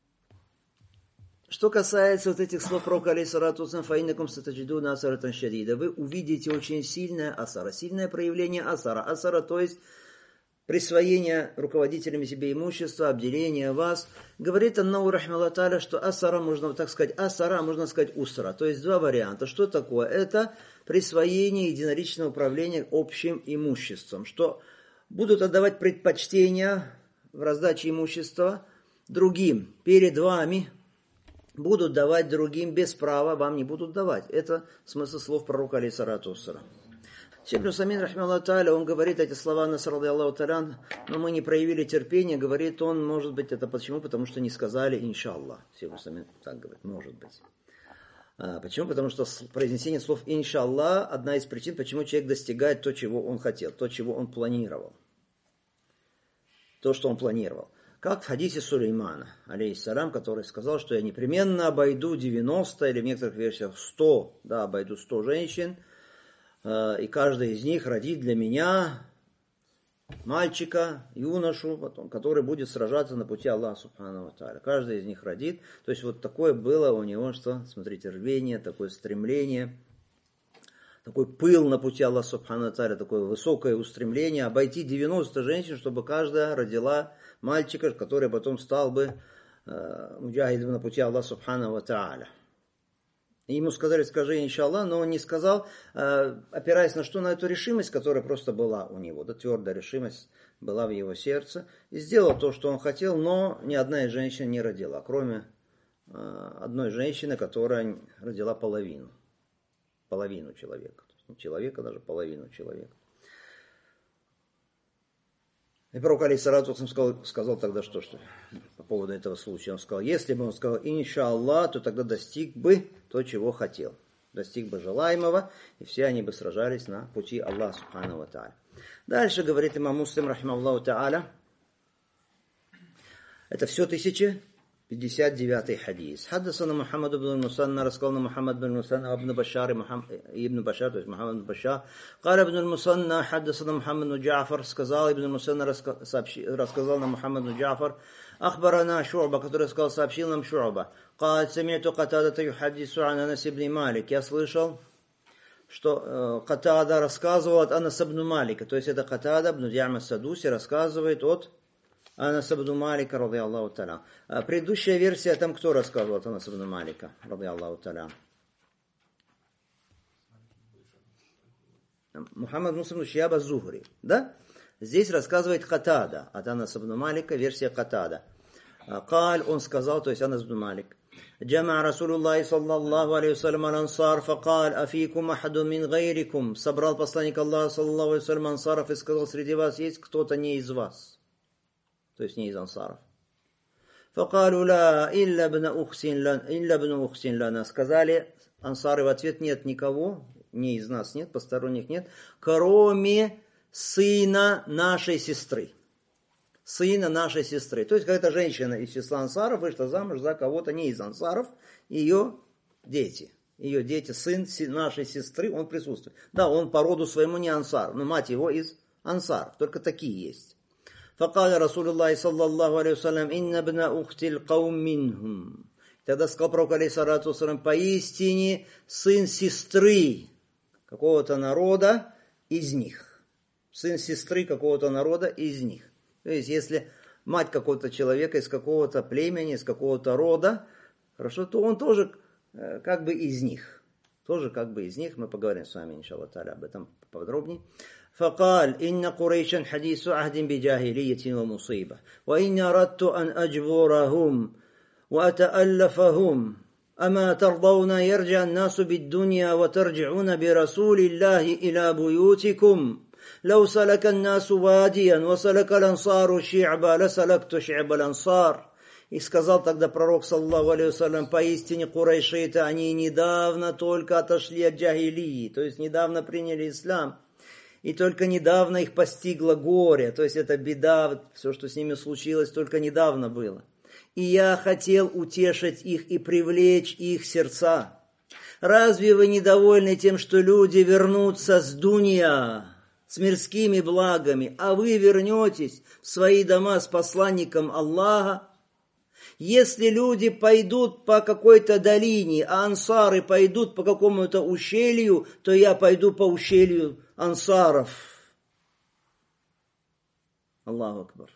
Что касается вот этих слов пророка алейхиссалату вассалям, фаиннакум сатаджидуна асаратан шадида, вы увидите очень сильное асара, сильное проявление асара. Асара, то есть присвоение руководителями себе имущества, обделение вас. Говорит Ан-Навави, рахимахуллаху тааля, что асара, можно так сказать, асара, можно сказать усра. То есть два варианта. Что такое? Это присвоение единоличного управления общим имуществом. Что будут отдавать предпочтения в раздаче имущества другим перед вами, будут давать другим без права, вам не будут давать. Это смысл слов пророка алейхиссалату вассалям. Шейх Усаймин, рахимахуллаху тааля, он говорит эти слова, Наср радийаллаху тааля, но мы не проявили терпения, говорит он, может быть, это почему? Потому что не сказали иншаллах. Шейх Усаймин так говорит, может быть. А, почему? Потому что произнесение слов иншаллах одна из причин, почему человек достигает то, чего он хотел, то, чего он планировал. То, что он планировал. Как в хадисе Сулеймана, алейхиссалям, который сказал, что я непременно обойду девяносто, или в некоторых версиях сто, да, обойду сто женщин, и каждая из них родит для меня мальчика, юношу, потом, который будет сражаться на пути Аллаха субхану ва тааля. Каждая из них родит. То есть вот такое было у него, что, смотрите, рвение, такое стремление, такой пыл на пути Аллаха субхану ва тааля, такое высокое устремление обойти девяносто женщин, чтобы каждая родила мальчика, который потом стал бы э, муджахидом на пути Аллаха субхану ва тааля. И ему сказали, скажи иншаллах, но он не сказал, э, опираясь на что? На эту решимость, которая просто была у него, да, твердая решимость была в его сердце, и сделал то, что он хотел, но ни одна из женщин не родила, кроме э, одной женщины, которая родила половину, половину человека, то есть не человека, даже половину человека. И пророк алейхиссалату вассалям сказал, сказал тогда что, что по поводу этого случая. Он сказал, если бы он сказал иншаллах, то тогда достиг бы то, чего хотел. достиг бы желаемого, и все они бы сражались на пути Аллаха Субхану ва Тааля. Дальше говорит имам Муслим, рахимахуллаху тааля, это все тысяча пятьдесят девятый хадис. Хаддасана Мухаммад ибн Мусанна, рассказал на Мухаммад ибн Мусанна, ибн Башар, ибн Башар, то есть Мухаммад ибн Башар. Каля ибн Мусанна, хаддасана Мухаммад ибн Джафар, сказал ибн Мусанна, рассказал на Мухаммад ибн Джафар. Ахбарана Шу'ба, который сказал, сообщил нам Шу'ба. Каля сами'ту Катадата юхаддису ан Анас ибн Малик. Я слышал, что Катада рассказывал от Анаса ибн Малика. То есть это Катада ибн Ди'ама Садуси рассказывает от Анас ибн Малика, ради Аллаху та'аля. Предыдущая версия, там кто рассказывал от Анас ибн Малика, ради Аллаху та'аля? Мухаммад Мусlim Шияба Зухри, да? Здесь рассказывает Катада от Анас ибн Малика, версия Катада. Каль, он сказал, то есть Анас ибн Малик. جمع رسول الله صلى الله عليه وسلم الأنصار فقال أفيكم أحد من غيركم. Собрал посланник Аллаха саллаллаху алейхи ва саллям ансаров и сказал, среди вас есть кто-то не из вас. То есть не из ансаров. فقالوا لا إلا ابن أخت لنا إلا ابن أخت لنا. Сказали ансары в ответ, нет никого, ни из нас нет, посторонних нет, кроме сына нашей сестры. Сына нашей сестры. То есть, какая-то женщина из числа ансаров вышла замуж за кого-то не из ансаров, ее дети. Ее дети, сын нашей сестры, он присутствует. Да, он по роду своему не ансар, но мать его из ансаров. Только такие есть. فقال رسول الله صلى الله عليه وسلم إن ابن أخت القوم منهم. Тогда сказал пророк алейхиссалату вассалям, поистине сын сестры какого-то народа из них. Сын сестры какого-то народа из них. То есть, если мать какого-то человека из какого-то племени, из какого-то рода, хорошо, то он тоже э, как бы из них. Тоже как бы из них. Мы поговорим с вами, иншаллах та'аля, об этом подробнее. فقال إن قريشا حديث عهد بجاهلية ومصيبة وإن أردت أن أجبرهم وأتألفهم أما ترضون يرجع الناس بالدنيا وترجعون برسول الله إلى بيوتكم لو سلك الناس واديا وسلك الأنصار شعبا لسلكت شعب الأنصار. И сказал тогда пророк, саллаллаху алейхи ва саллям, поистине курайши-то они недавно только отошли от джахилии, то есть недавно приняли ислам, и только недавно их постигло горе, то есть это беда, все, что с ними случилось, только недавно было. И я хотел утешить их и привлечь их сердца. Разве вы недовольны тем, что люди вернутся с дунья, с мирскими благами, а вы вернетесь в свои дома с посланником Аллаха? Если люди пойдут по какой-то долине, а ансары пойдут по какому-то ущелью, то я пойду по ущелью ансаров. Аллаху акбар.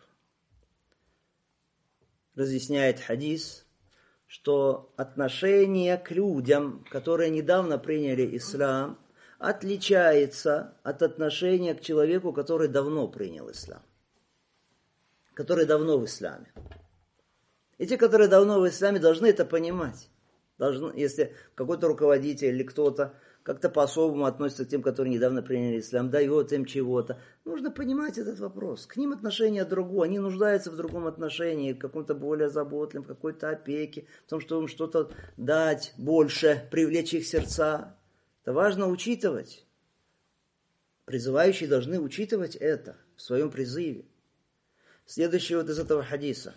Разъясняет хадис, что отношение к людям, которые недавно приняли ислам, отличается от отношения к человеку, который давно принял ислам, который давно в исламе. И те, которые давно в исламе, должны это понимать. Должны, если какой-то руководитель или кто-то как-то по-особому относится к тем, которые недавно приняли ислам, дает им чего-то, нужно понимать этот вопрос. К ним отношение другое, они нуждаются в другом отношении, в каком-то более заботливом, в какой-то опеке, в том, чтобы им что-то дать больше, привлечь их сердца. Это важно учитывать. Призывающие должны учитывать это в своем призыве. Следующее вот из этого хадиса.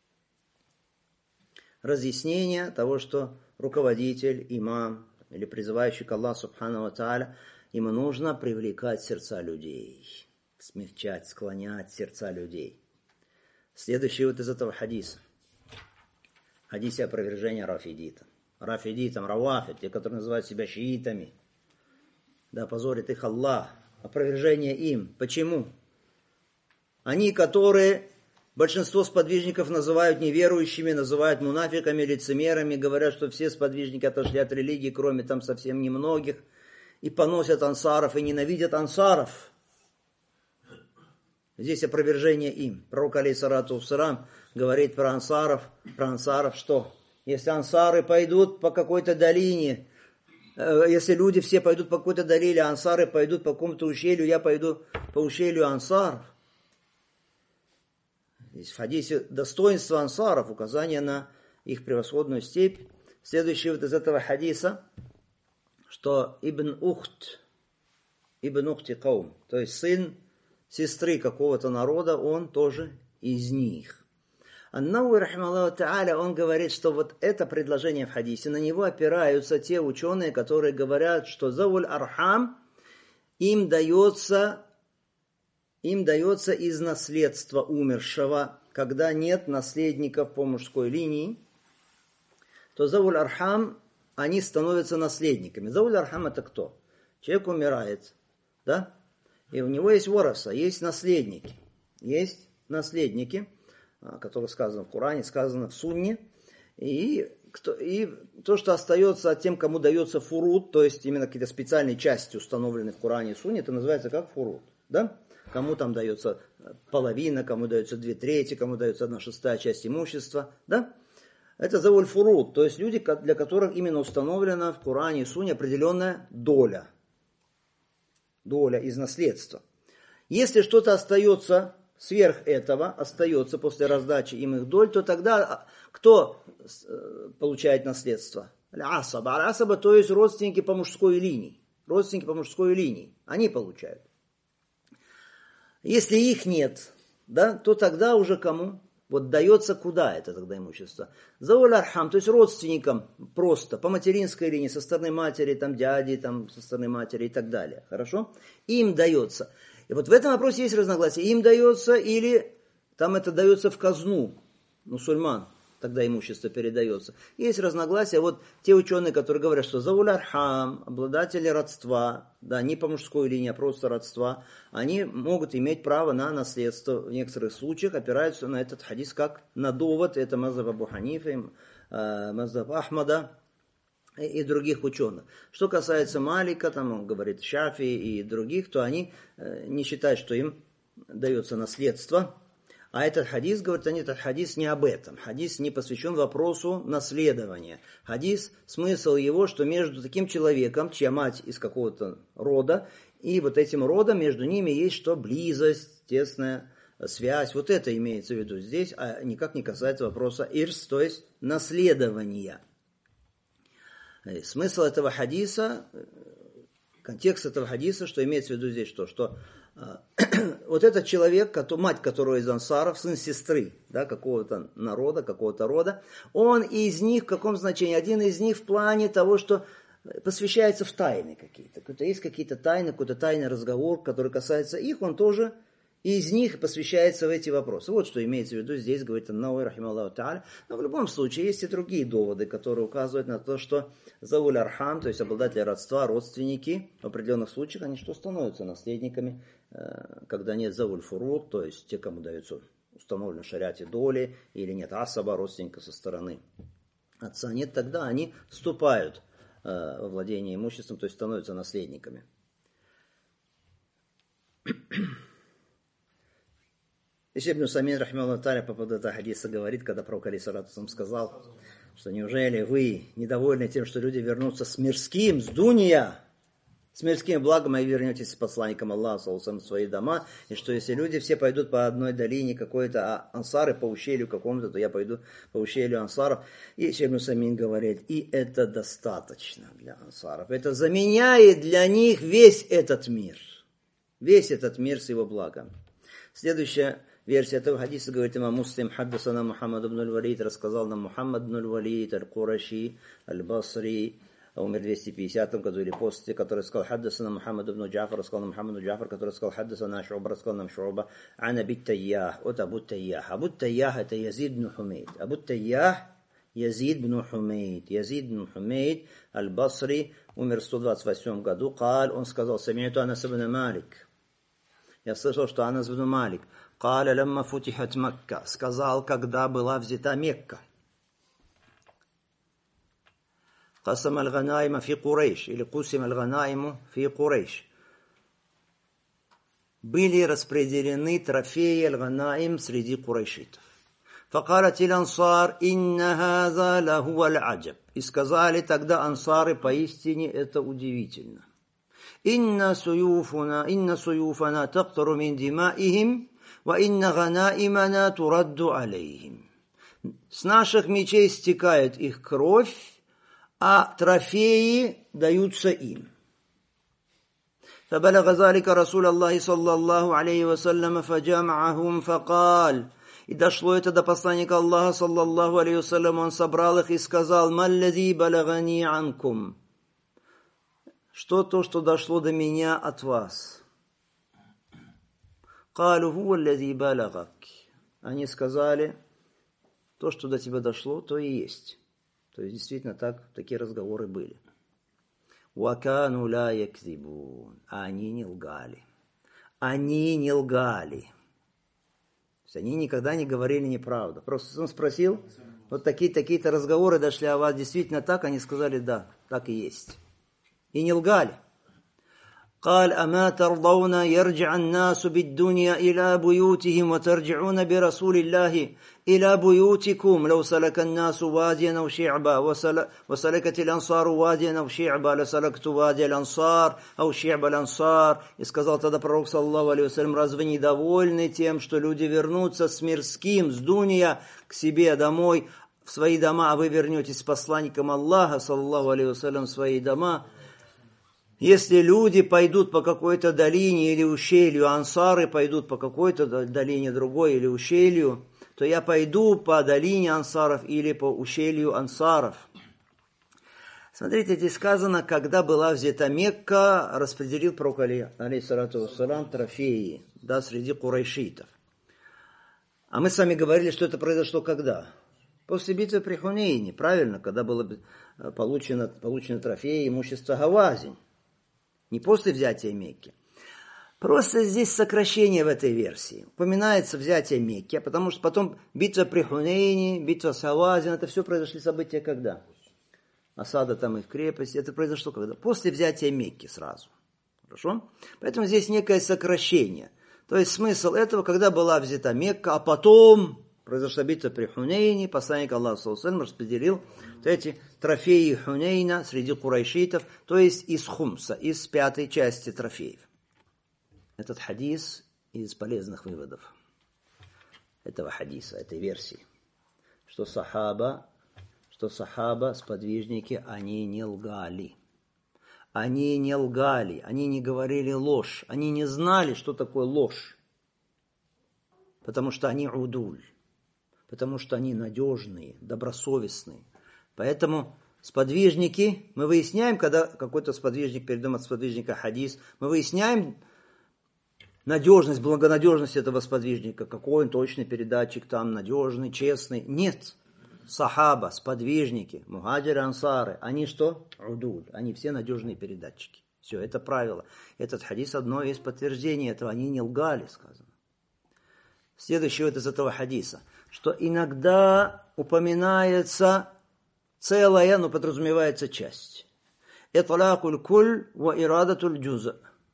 Разъяснение того, что руководитель, имам или призывающий к Аллаху Субхану ва Тааля, ему нужно привлекать сердца людей, смягчать, склонять сердца людей. Следующее вот из этого хадиса. Хадисе опровержения рафидита. Рафидитам, равафид, те, которые называют себя шиитами. Да, позорит их Аллах. Опровержение им. Почему? Они, которые большинство сподвижников называют неверующими, называют мунафиками, лицемерами, говорят, что все сподвижники отошли от религии, кроме там совсем немногих, и поносят ансаров, и ненавидят ансаров. Здесь опровержение им. Пророк алейхиссалату вассалям говорит про ансаров, про ансаров что? Если ансары пойдут по какой-то долине, если люди все пойдут по какой-то долине, а ансары пойдут по какому-то ущелью, я пойду по ущелью ансаров. Здесь в хадисе достоинство ансаров, указание на их превосходную степь. Следующее вот из этого хадиса. что Ибн Ухт, Ибн Ухти Каум, то есть сын сестры какого-то народа, он тоже из них. Ан-Науи, рахимахуллаху тааля, он говорит, что вот это предложение в хадисе, на него опираются те ученые, которые говорят, что завуль архам им дается, им дается из наследства умершего, когда нет наследников по мужской линии, то завуль архам, они становятся наследниками. Завуль архам это кто? Человек умирает, да? И у него есть вороса, есть наследники. Есть наследники, о которых сказано в Коране, сказано в Сунне. И, кто, и то, что остается от тем, кому дается фуруд, то есть именно какие-то специальные части, установленные в Коране и Сунне, это называется как фуруд. Да? Кому там дается половина, кому дается две трети, кому дается одна шестая часть имущества. Да? Это завуль фуруд, то есть люди, для которых именно установлена в Коране и Сунне определенная доля. Доля из наследства. Если что-то остается сверх этого, остается после раздачи им их доль, то тогда кто получает наследство? Асаба. Асаба, то есть родственники по мужской линии. Родственники по мужской линии. Они получают. Если их нет, да, то тогда уже кому? Вот дается куда это тогда имущество? Зауль архам, то есть родственникам просто, по материнской линии, со стороны матери, там дяди, там, со стороны матери и так далее. Хорошо? Им дается. И вот в этом вопросе есть разногласия. Им дается или там это дается в казну мусульман, тогда имущество передается. Есть разногласия. Вот те ученые, которые говорят, что зауль архам, обладатели родства, да, не по мужской линии, а просто родства, они могут иметь право на наследство. В некоторых случаях опираются на этот хадис как на довод. Это мазхаб Абу Ханифы, мазхаб Ахмада и других ученых. Что касается Малика, там он говорит Шафи и других, то они не считают, что им дается наследство. А этот хадис, говорит они, этот хадис не об этом. Хадис не посвящен вопросу наследования. Хадис, смысл его, что между таким человеком, чья мать из какого-то рода, и вот этим родом между ними есть что? Близость, тесная связь. Вот это имеется в виду здесь, а никак не касается вопроса ирс, то есть наследования. Смысл этого хадиса, контекст этого хадиса, что имеется в виду здесь что? Что вот этот человек, мать которого из ансаров, сын сестры, да, какого-то народа, какого-то рода, он из них, в каком значении? Один из них в плане того, что посвящается в тайны какие-то. Какие-то есть какие-то тайны, какой-то тайный разговор, который касается их, он тоже из них посвящается в эти вопросы. Вот что имеется в виду здесь, говорит Ан-Науи, рахимахуллаху тааля. Но в любом случае есть и другие доводы, которые указывают на то, что зауль архам, то есть обладатели родства, родственники, в определенных случаях они что становятся наследниками, когда нет зауль фуруд, то есть те, кому даются установлены в шариате доли, или нет асаба, родственника со стороны отца, нет, тогда они вступают во владение имуществом, то есть становятся наследниками. Еще Ибн Усаймин, рахимахуллаху тааля, по поводу этого хадиса говорит, когда пророк алейхиссалату сказал, что неужели вы недовольны тем, что люди вернутся с мирским, с дунья, с мирским благом, и вернетесь с посланником Аллаха в свои дома, и что если люди все пойдут по одной долине какой-то, а ансары по ущелью какому-то, то я пойду по ущелью ансаров. И Ибн Усаймин говорит, и это достаточно для ансаров. Это заменяет для них весь этот мир. Весь этот мир с его благом. Следующая версия этого хадиса, говорит имам Муслим, хаддасана Мухаммад ибн аль-Валид, рассказал нам Мухаммад ибн аль-Валид, аль-Кураши, аль-Басри, умер в двести пятидесятом году или после, который сказал хаддасана Мухаммад ибн Джафар, рассказал нам Мухаммад ибн Джафар, который сказал хаддасана Шуба, рассказал нам Шуба, ан Аби Тайях, от Абу Тайях. Абу Тайях это Язид ибн Хумейд. Абу Тайях Язид ибн Хумейд. Язид ибн Хумейд, аль-Басри, умер в сто двадцать восьмом году. Кал, он сказал, сами'ту Анас ибн Малик. Я слышал, что Анас ибн Малик. Каля лямма футихат Макка. Сказал, когда была взята Мекка. Касам аль-ганаима фи Курейш. Или кусим аль-ганаиму фи Курейш. Были распределены трофеи аль-ганаим среди курейшитов. Факалат иль-ансар инна хаза лаху аль-аджаб. И сказали тогда ансары, поистине это удивительно. Инна суюфуна, инна суюфана тактару мин димаихим. وَإِنَّ غَنَائِمَنَا تُرَدُّ عَلَيْهِمْ. С наших мечей стекает их кровь, а трофеи даются им. فبلغ ذلك رسول الله صلى الله عليه وسلم فجمعهم فقال. И дошло это до посланника Аллаха, саллаллаху алейхи вассалям, он собрал их и сказал: «Маллади балагани анкум». Что то, что дошло до меня от вас? «Калу хуа аллади балагак». Они сказали: то, что до тебя дошло, то и есть. То есть, действительно, так, такие разговоры были. «Вакану ла якзибун». А они не лгали. Они не лгали. То есть они никогда не говорили неправду. Просто он спросил, вот такие-такие-то разговоры дошли, а вас действительно так? Они сказали: да, так и есть. И не лгали. قال أما ترضون يرجع الناس بالدنيا إلى بيوتهم وترجعون برسول الله إلى بيوتكم لو سلك الناس واديا أو شعبا وسلكت الأنصار واديا أو شعبا لسلكت وادي الأنصار أو شعب الأنصار. И сказал тогда пророк, саллаллаху алейхи вассалям: разве не довольны тем, что люди вернутся с мирским, с дунья, к себе домой, в свои дома, а вы вернетесь с посланником Аллаха, саллаллаху алейхи вассалям, в свои дома? Если люди пойдут по какой-то долине или ущелью, а ансары пойдут по какой-то долине другой или ущелью, то я пойду по долине ансаров или по ущелью ансаров. Смотрите, здесь сказано, когда была взята Мекка, распределил пророк, алейхиссалату вассалам, трофеи, да, среди курайшитов. А мы с вами говорили, что это произошло когда? После битвы при Хунейне, правильно? Когда было получено, получено трофеи, имущество Гавазин. Не после взятия Мекки. Просто здесь сокращение в этой версии. Упоминается взятие Мекки, потому что потом битва при Хунейне, битва с Хавазин, это все произошли события когда? Осада там их крепости, это произошло когда? После взятия Мекки сразу. Хорошо? Поэтому здесь некое сокращение. То есть смысл этого, когда была взята Мекка, а потом произошла битва при Хунейне, посланник Аллаха, саллаллаху алейхи ва саллям, распределил вот эти трофеи Хунейна среди курайшитов, то есть из хумса, из пятой части трофеев. Этот хадис из полезных выводов этого хадиса, этой версии, что сахаба, что сахаба, сподвижники, они не лгали. Они не лгали, они не говорили ложь, они не знали, что такое ложь, потому что они удуль. Потому что они надежные, добросовестные. Поэтому сподвижники, мы выясняем, когда какой-то сподвижник передаем от сподвижника хадис, мы выясняем надежность, благонадежность этого сподвижника, какой он точный передатчик, там надежный, честный. Нет. Сахаба, сподвижники, мухаджиры, ансары, они что? Удуль. Они все надежные передатчики. Все, это правило. Этот хадис одно из подтверждений этого. Они не лгали, сказано. Следующее вот из этого хадиса, что иногда упоминается целая, но подразумевается часть. Итлакуль куль ва ирадатуль джуза.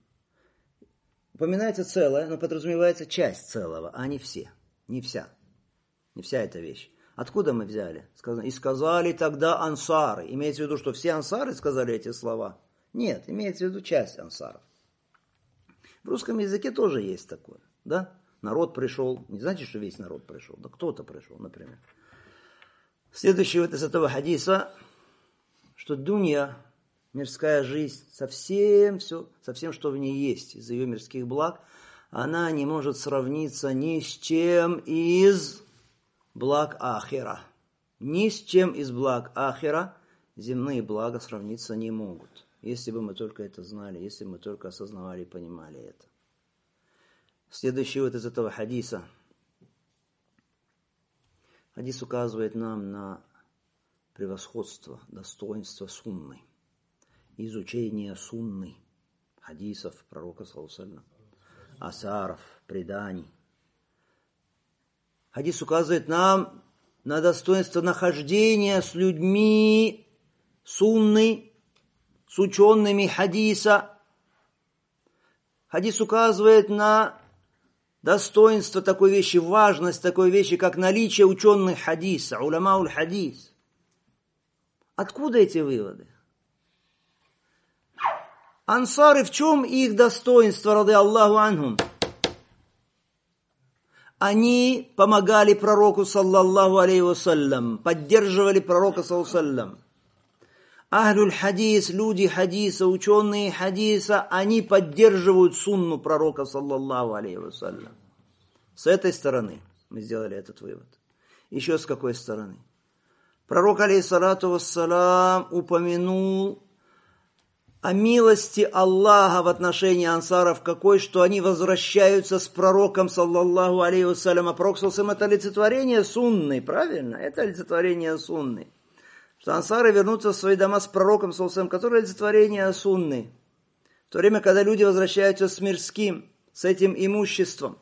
Упоминается целое, но подразумевается часть целого, а не все, не вся, не вся эта вещь. Откуда мы взяли? И сказали тогда ансары. Имеется в виду, что все ансары сказали эти слова? Нет, имеется в виду часть ансаров. В русском языке тоже есть такое, да? Народ пришел, не значит, что весь народ пришел, да кто-то пришел, например. Следующее вот из этого хадиса, что дунья, мирская жизнь, совсем все, совсем, что в ней есть, из ее мирских благ, она не может сравниться ни с чем из благ ахира. Ни с чем из благ ахира земные блага сравниться не могут. Если бы мы только это знали, если бы мы только осознавали и понимали это. Следующий вот из этого хадиса. Хадис указывает нам на превосходство, достоинство сунны, изучение сунны, хадисов пророка, саллаллаху алейхи ва саллям, асаров, преданий. Хадис указывает нам на достоинство нахождения с людьми сунны, с учеными хадиса. Хадис указывает на достоинство такой вещи, важность такой вещи, как наличие ученых хадиса, уламауль хадис. Откуда эти выводы? Ансары, в чем их достоинство, ради Аллаху анхум? Они помогали пророку, саллаллаху алейхи вассалям, поддерживали пророка, саллаллаху алейхи вассалям. Ахлюль хадис, люди хадиса, ученые хадиса, они поддерживают сунну пророка, саллаллаху алейхи вассалям. С этой стороны мы сделали этот вывод. Еще с какой стороны? Пророк, алейхиссалату вассалам, упомянул о милости Аллаха в отношении ансаров какой, что они возвращаются с пророком, саллаллаху алейхи вассалям. А пророк, саллаллаху алейхи вассалям, это олицетворение сунны, правильно? Это олицетворение сунны. Что ансары вернутся в свои дома с пророком, саллаллаху алейхи вассалям, которое олицетворение сунны. В то время, когда люди возвращаются с мирским, с этим имуществом.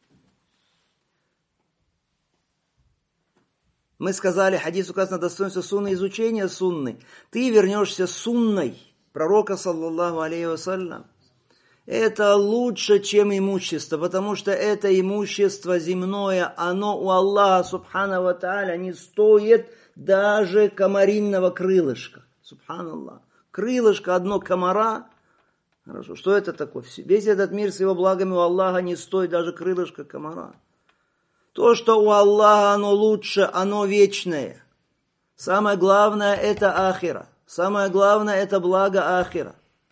Мы сказали, хадис указано достоинство сунны, изучения сунны. Ты вернешься с сунной пророка, саллаллаху алейхи вассалям. Это лучше, чем имущество, потому что это имущество земное, оно у Аллаха, субхана ва тааля, не стоит даже комаринного крылышка. Субханаллах. Крылышко одно комара. Хорошо, что это такое? Весь этот мир с его благами у Аллаха не стоит даже крылышка комара. То, что у Аллаха оно лучше, оно вечное. Самое главное это ахира. Самое главное это благо ахира.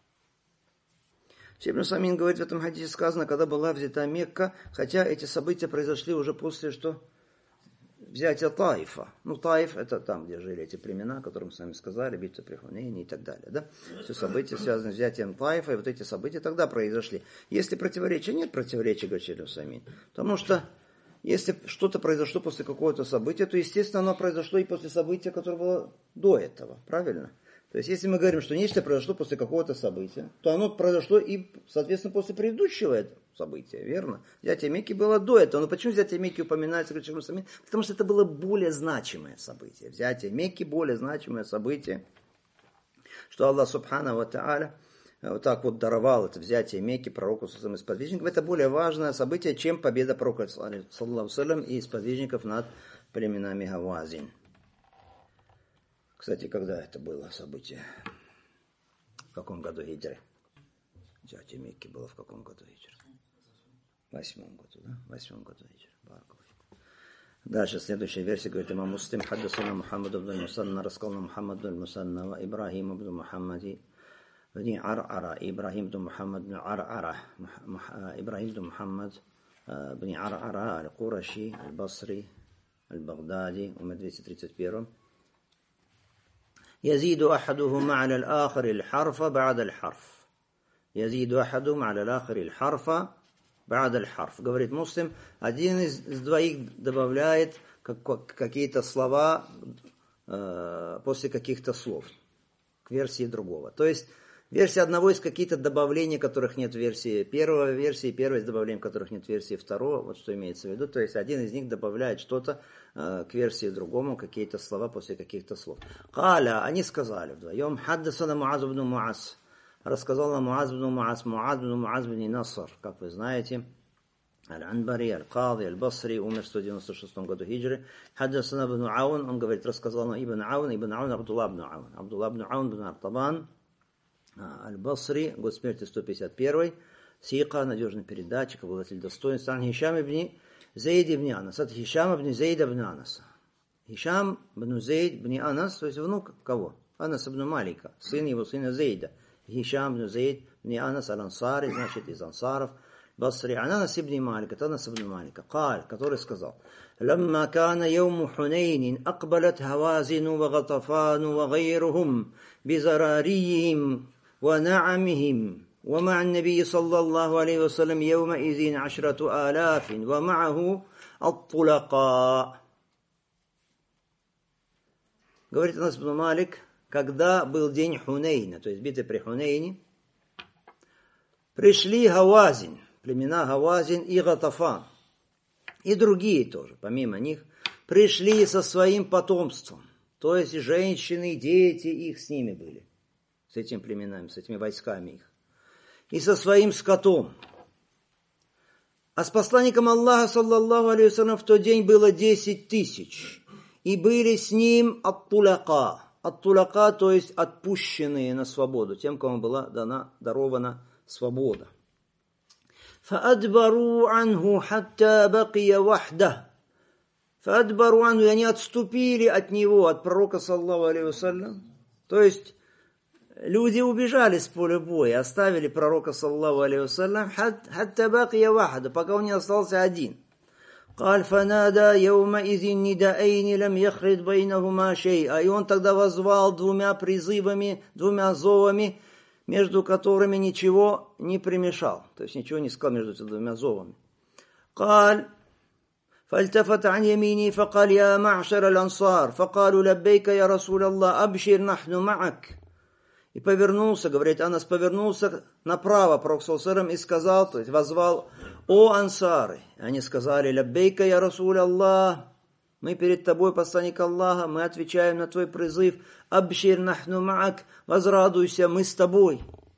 Шейх ибн Усаймин говорит, в этом хадисе сказано, когда была взята Мекка, хотя эти события произошли уже после что взятия Таифа. Ну, Таиф это там, где жили эти племена, о которых мы с вами сказали, битва при Хунейне и так далее. Да? Все события связаны с взятием Таифа, и вот эти события тогда произошли. Если противоречия, нет противоречия, говорит Шейх ибн Усаймин. Потому что если что-то произошло после какого-то события, то, естественно, оно произошло и после события, которое было до этого. Правильно? То есть, если мы говорим, что нечто произошло после какого-то события, то оно произошло и, соответственно, после предыдущего события, верно? Взятие Мекки было до этого. Но почему взятие Мекки упоминается? Потому что это было более значимое событие. Взятие Мекки более значимое событие, что Аллах, субхана ва тааля, вот так вот даровал это взятие Мекки пророку со своим сподвижником. Это более важное событие, чем победа пророка, саллаллаху алейхи и сподвижников над племенами Гавазин. Кстати, когда это было событие? В каком году хиджры? Взятие Мекки было в каком году хиджры? В восьмом году, да? В восьмом году хиджры. Дальше следующая версия говорит, имам Муслим, хаддасана Мухаммад ибн Мусанна, рассказал Мухаммад ибн Мусанна, ва Ибрахим ибн Мухаммади, бни Ар-Ара, Ибрахим ибн Мухаммад бни Ар-Ара, Ибрахим ибн Мухаммад бни Ар-Ара, аль-Кураши, аль-Басри, аль-Багдади, умер двести тридцать первом. يزيد أحدهما على الآخر الحرف بعد الحرف. يزيد أحدهما على الآخر الحرف بعد الحرف. Говорит Муслим, один из двоих добавляет какие-то слова э, после каких-то слов к версии другого. То есть версия одного из каких-то добавлений, которых нет в версии первого, версии первой из добавлений, которых нет в версии второго. Вот что имеется в виду. То есть один из них добавляет что-то к версии другому, какие-то слова после каких-то слов. Каля, они сказали вдвоем, хаддасана Муаз ибн Муаз, рассказал нам Муаз ибн Муаз, Муаз ибн Муаз ибн Наср, как вы знаете, аль-Анбари, аль-Кади, аль-Басри, умер в сто девяносто шестом году хиджры. Хаддасана ибн Аун, он говорит, рассказал нам Ибн Аун, Ибн Аун, Абдулла ибн Аун, Абдулла ибн Аун ибн Артабан, аль-Басри, год смерти сто пятьдесят первый, Сика, надежный передатчик, обладатель достоинств, ан Хишам ибн Зейд ибн Анас. Это Хишам ибн Зейд ибн Анас. Хишам ибн Зейд ибн Анас, то есть внук кого? Анас ибн Малика, сын его сына Зейда. Хишам ибн Зейд ибн Анас аль-Ансари, значит из ансаров. Басри, Анас ибн Малик, это Анас ибн Малика. Каль, который сказал, لما كان يوم حنين أقبلت هوازن وغطفان وغيرهم بزراريهم ونعمهم ومع النبي صلى الله عليه وسلم يومئذ عشرة آلاف ومعه الطلقاء. Говорит Анас ибн Малик, когда был день Хунейна, то есть битвы при Хунейне, пришли Гавазин, племена Гавазин и Гатафан, и другие тоже, помимо них, пришли со своим потомством, то есть женщины, дети их с ними были, с этими племенами, с этими войсками их. И со своим скотом. А с посланником Аллаха, саллаллаху алейхи вассалям, в тот день было десять тысяч. И были с ним ат-туляка. Ат-туляка, то есть отпущенные на свободу, тем, кому была дана, дарована свобода. فَأَدْبَرُوا عَنْهُ حَتَّى بَقِيَ وَحْدَهُ. فَأَدْبَرُوا عَنْهُ, и они отступили от него, от пророка, саллаллаху алейхи вассалям. То есть люди убежали с поля боя, оставили пророка, саллаллаху алейхи вассалям, хатта бакия вахада, пока он не остался один. قال فنادى يومئذ نداءين لم يخرج بينهما شيء. И он тогда возвал двумя призывами, двумя зовами, между которыми ничего не примешал. То есть ничего не сказал между этими двумя зовами. قال فالتفت عن يمينه فقال يا معشر الأنصار فقالوا لبيك يا رسول الله أبشر نحن معك. И повернулся, говорит, Анас повернулся направо, пророк саллаллаху алейхи ва саллям, и сказал, то есть возвал: о ансары. Они сказали: ляббейка я расуль Аллах, мы перед тобой, посланник Аллаха, мы отвечаем на твой призыв. Абшир нахну маак, возрадуйся, мы с тобой.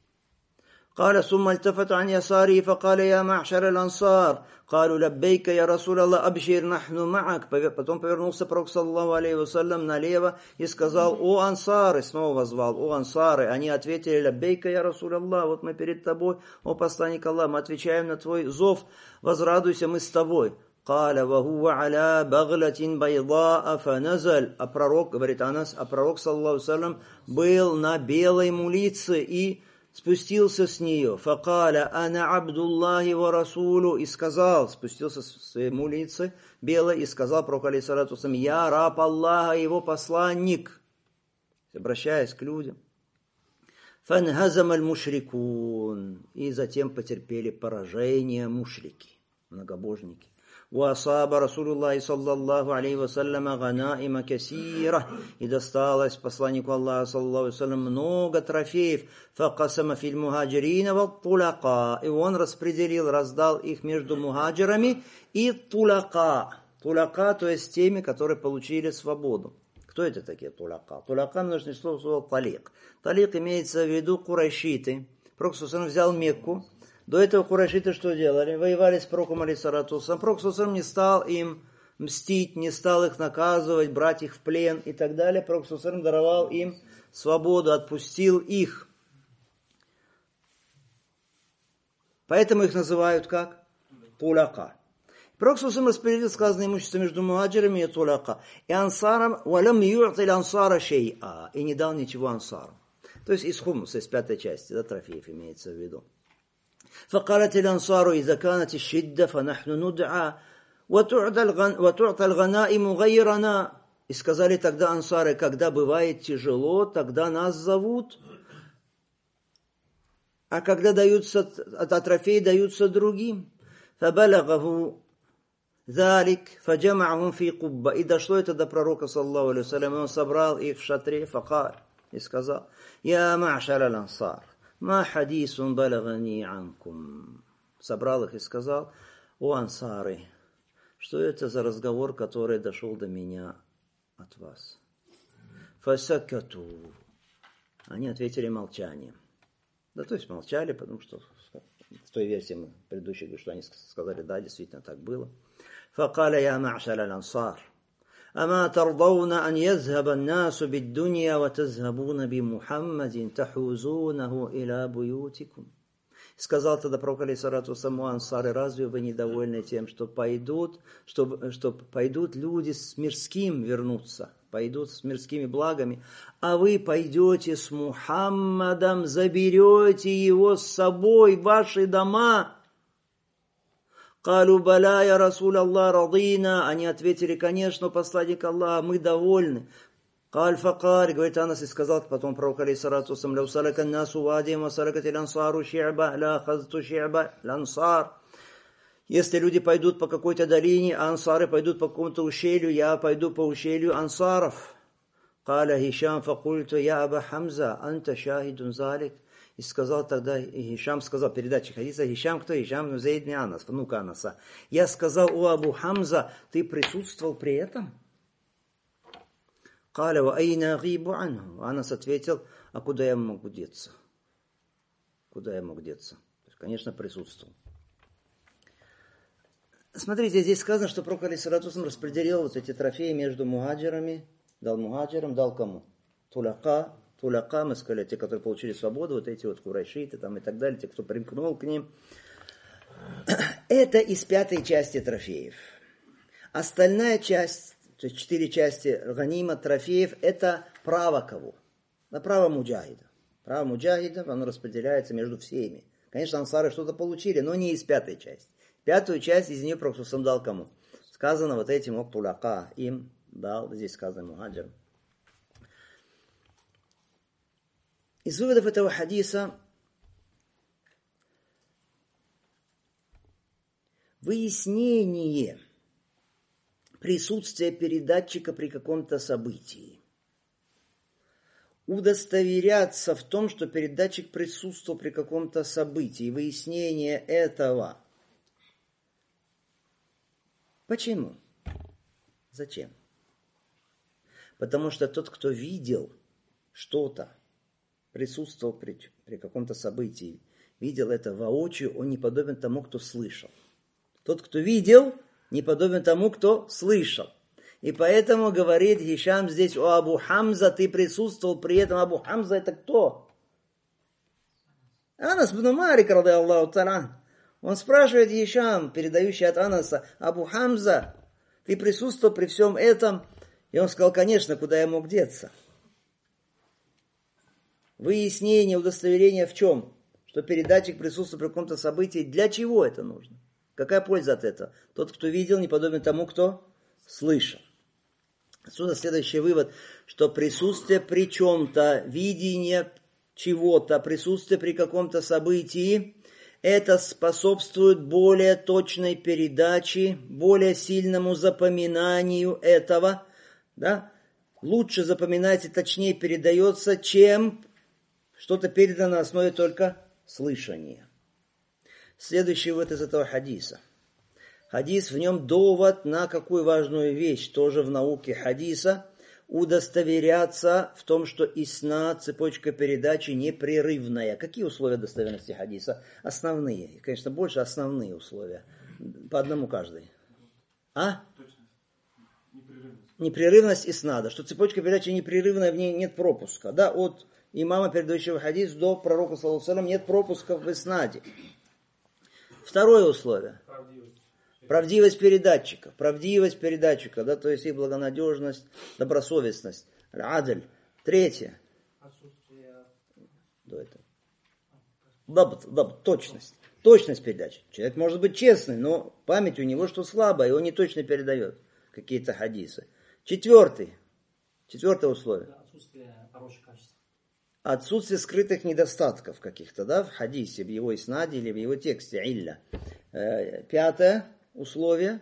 قال ثم التفت عن يساره فقال يا معشر الأنصار قالوا لبيك يا رسول الله أبشر نحن معك. Потом повернулся пророк саллаллаху алейхи ва саллям налево и сказал: о ансары, снова возвал: о ансары. Они ответили: лаббейка я расуль Аллах, вот мы перед тобой, о посланник Аллаха, мы отвечаем на твой зов, возрадуйся, мы с тобой. قال وهو على بغلة بيضاء فنزل. А пророк, говорит Анас, а пророк саллаллаху алейхи ва саллям был на белой мулице и спустился с нее. Факаля ана абдуллахи ва расулу. И сказал, спустился с своей мулицы белой и сказал пророк алейхиссалату вассалям: я раб Аллаха, его посланник. Обращаясь к людям. Фанхазам аль-мушрикун. И затем потерпели поражение мушрики, многобожники. وأصاب رسول الله صلى الله عليه وسلم غنائم كثيرة. И досталось посланнику Аллаха саллаллаху алейхи ва саллям много трофеев. فقسم في المهاجرين والطلقاء. И он распределил, раздал их между мухаджирами и тулака. Тулака, то есть теми, которые получили свободу. Кто это такие тулака? Тулака, множественное слово, слово талик. Талик имеется в виду курайшиты. Пророк саллаллаху алейхи ва саллям взял Мекку. До этого курайшиты что делали? Воевали с пророком алейхиссалату вассалям. Пророк саллаллаху алейхи ва саллям не стал им мстить, не стал их наказывать, брать их в плен и так далее. Пророк саллаллаху алейхи ва саллям даровал им свободу, отпустил их. Поэтому их называют как? Тулака. Пророк саллаллаху алейхи ва саллям распределил сказанное имущество между мухаджирами и тулака. И ансарам валям ю'тил ансара шей'a. И не дал ничего ансарам. То есть из хумуса, из пятой части, да, трофеев имеется в виду. فقالت الأنصار إذا كانت الشدة فنحن ندعى وتعطى الغنائم غيرنا. И сказали тогда ансары: когда бывает тяжело, тогда нас зовут, а когда даются, трофеи даются другим. فبلغه ذلك فجمعهم في قبة. И дошло это до пророка саллаллаху алейхи ва саллям, и он собрал их в шатре. فقال, и сказал: يا معشر الأنصار ма хадисун балагани анкум. Собрал их и сказал: о ансары, что это за разговор, который дошел до меня от вас? Фасакату. Они ответили молчанием. Да, то есть молчали, потому что в той версии мы предыдущей говорили, что они сказали: да, действительно так было. Факаля я ма'шар аль-ансар. أما ترضون أن يذهب الناس بالدنيا وتذهبون بمحمد تحوزونه إلى بيوتكم. Сказал тогда пророк алейхиссалату вассалям: ансары, разве вы недовольны тем, что пойдут, что, что пойдут люди с мирским вернуться, пойдут с мирскими благами, а вы пойдете с Мухаммадом, заберете его с собой в ваши дома? قالوا بلى يا رسول الله رضينا. Они ответили: конечно, посланник Аллаха, мы довольны. قال فقال, говорит Анас, и сказал потом пророк алейхиссалату вассалям: لو سلك الناس واديا وسلكت الأنصار شعبا لأخذت شعب الأنصار. Если люди пойдут по какой-то долине, а ансары пойдут по какому-то ущелью, я пойду по ущелью ансаров. قال هشام فقلت يا أبا حمزة أنت شاهد ذلك. И сказал тогда, и Хишам сказал, передача хадиса, Хишам кто? Хишам Зейд бин Анас, внука Анаса. Я сказал: о Абу Хамза, ты присутствовал при этом? Каля ва айна гибу анху. Анас ответил: а куда я мог деться? Куда я мог деться? Конечно, присутствовал. Смотрите, здесь сказано, что пророк алейхиссалату вассалям распределил вот эти трофеи между мухаджирами, дал мухаджирам, дал кому? Тулака. Тулака, мы сказали, те, которые получили свободу, вот эти вот курайшиты там и так далее, те, кто примкнул к ним. Это из пятой части трофеев. Остальная часть, то есть четыре части ганима, трофеев, это право кого? На право муджахида. Право муджахидов, оно распределяется между всеми. Конечно, ансары что-то получили, но не из пятой части. Пятую часть из нее Пророк сам дал кому? Сказано вот этим октуляка, им дал, здесь сказано мухаджирам. Из выводов этого хадиса выяснение присутствия передатчика при каком-то событии. Удостоверяться в том, что передатчик присутствовал при каком-то событии. Выяснение этого. Почему? Зачем? Потому что тот, кто видел что-то, присутствовал при, при каком-то событии, видел это воочию, он не подобен тому, кто слышал. Тот, кто видел, не подобен тому, кто слышал. И поэтому говорит Гишам здесь о Абу Хамза, ты присутствовал при этом. Абу Хамза это кто? Анас бн Малик, ради Аллаху та'аля. Он спрашивает Гишам, передающий от Анаса, Абу Хамза, ты присутствовал при всем этом? И он сказал, конечно, куда я мог деться? Выяснение, удостоверение в чем? Что передатчик присутствует при каком-то событии. Для чего это нужно? Какая польза от этого? Тот, кто видел, не подобен тому, кто слышал. Отсюда следующий вывод, что присутствие при чем-то, видение чего-то, присутствие при каком-то событии, это способствует более точной передаче, более сильному запоминанию этого. Да? Лучше запоминается, точнее передается, чем что-то передано на основе только слышания. Следующий вывод из этого хадиса. Хадис, в нем довод на какую важную вещь, тоже в науке хадиса, удостоверяться в том, что иснад, цепочка передачи непрерывная. Какие условия достоверности хадиса? Основные. И, конечно, больше основные условия. По одному каждый. А? Непрерывность. Непрерывность иснада. Что цепочка передачи непрерывная, в ней нет пропуска. Да, от имама, передающего хадис, до пророка, саллаллаху алейхи ва саллям, нет пропуска в иснаде. Второе условие. Правдивость передатчика. Правдивость передатчика, да, то есть их благонадежность, добросовестность. Адль. Третье. Отсутствие. До этого. Дабт, дабт, точность. Точность передачи. Человек может быть честный, но память у него что слабая, и он не точно передает какие-то хадисы. Четвертый. Четвертое условие. Отсутствие хороших качеств. Отсутствие скрытых недостатков каких-то, да, в хадисе, в его иснаде или в его тексте. Илля. Пятое. Условие.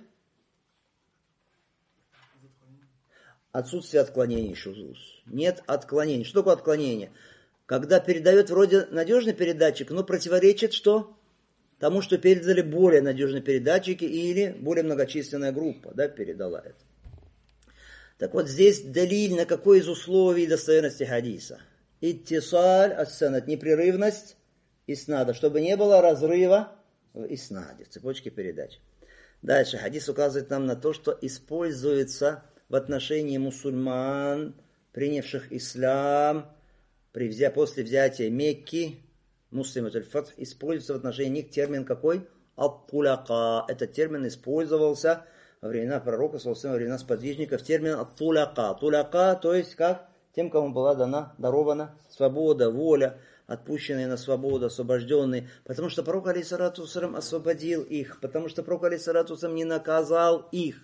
Отсутствие отклонений шузуз. Нет отклонений. Что такое отклонение? Когда передает вроде надежный передатчик, но противоречит что? Тому, что передали более надежные передатчики или более многочисленная группа, да, передала это. Так вот, здесь далиль на какое из условий достоверности хадиса? Иттисаль ас-санад, непрерывность иснада, чтобы не было разрыва в иснаде, в цепочке передач. Дальше хадис указывает нам на то, что используется в отношении мусульман, принявших ислам, при взя... после взятия Мекки, муслимат аль-фатх, используется в отношении них термин какой? Ат-туляка. Этот термин использовался во времена пророка, во времена сподвижников, термин ат-туляка. Туляка, то есть как? Тем, кому была дана, дарована свобода, воля, отпущенные на свободу, освобожденные, потому что пророк алейхиссалату вассалям освободил их, потому что пророк алейхиссалату вассалям не наказал их,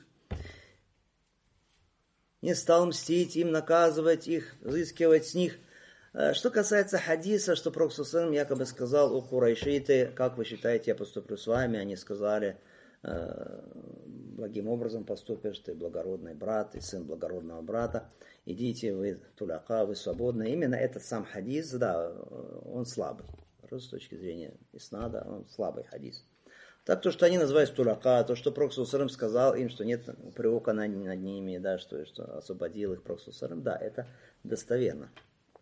не стал мстить им, наказывать их, взыскивать с них. Что касается хадиса, что пророк ﷺ якобы сказал у курайшиты, как вы считаете, я поступлю с вами, они сказали, благим образом поступишь, ты благородный брат, и сын благородного брата, идите, вы туляка, вы свободны. Именно этот сам хадис, да, он слабый. С точки зрения иснада, он слабый хадис. Так, то, что они называют туляка, то, что Пророк ﷺ сказал им, что нет упрека над ними, да, что, что освободил их Пророк ﷺ, да, это достоверно.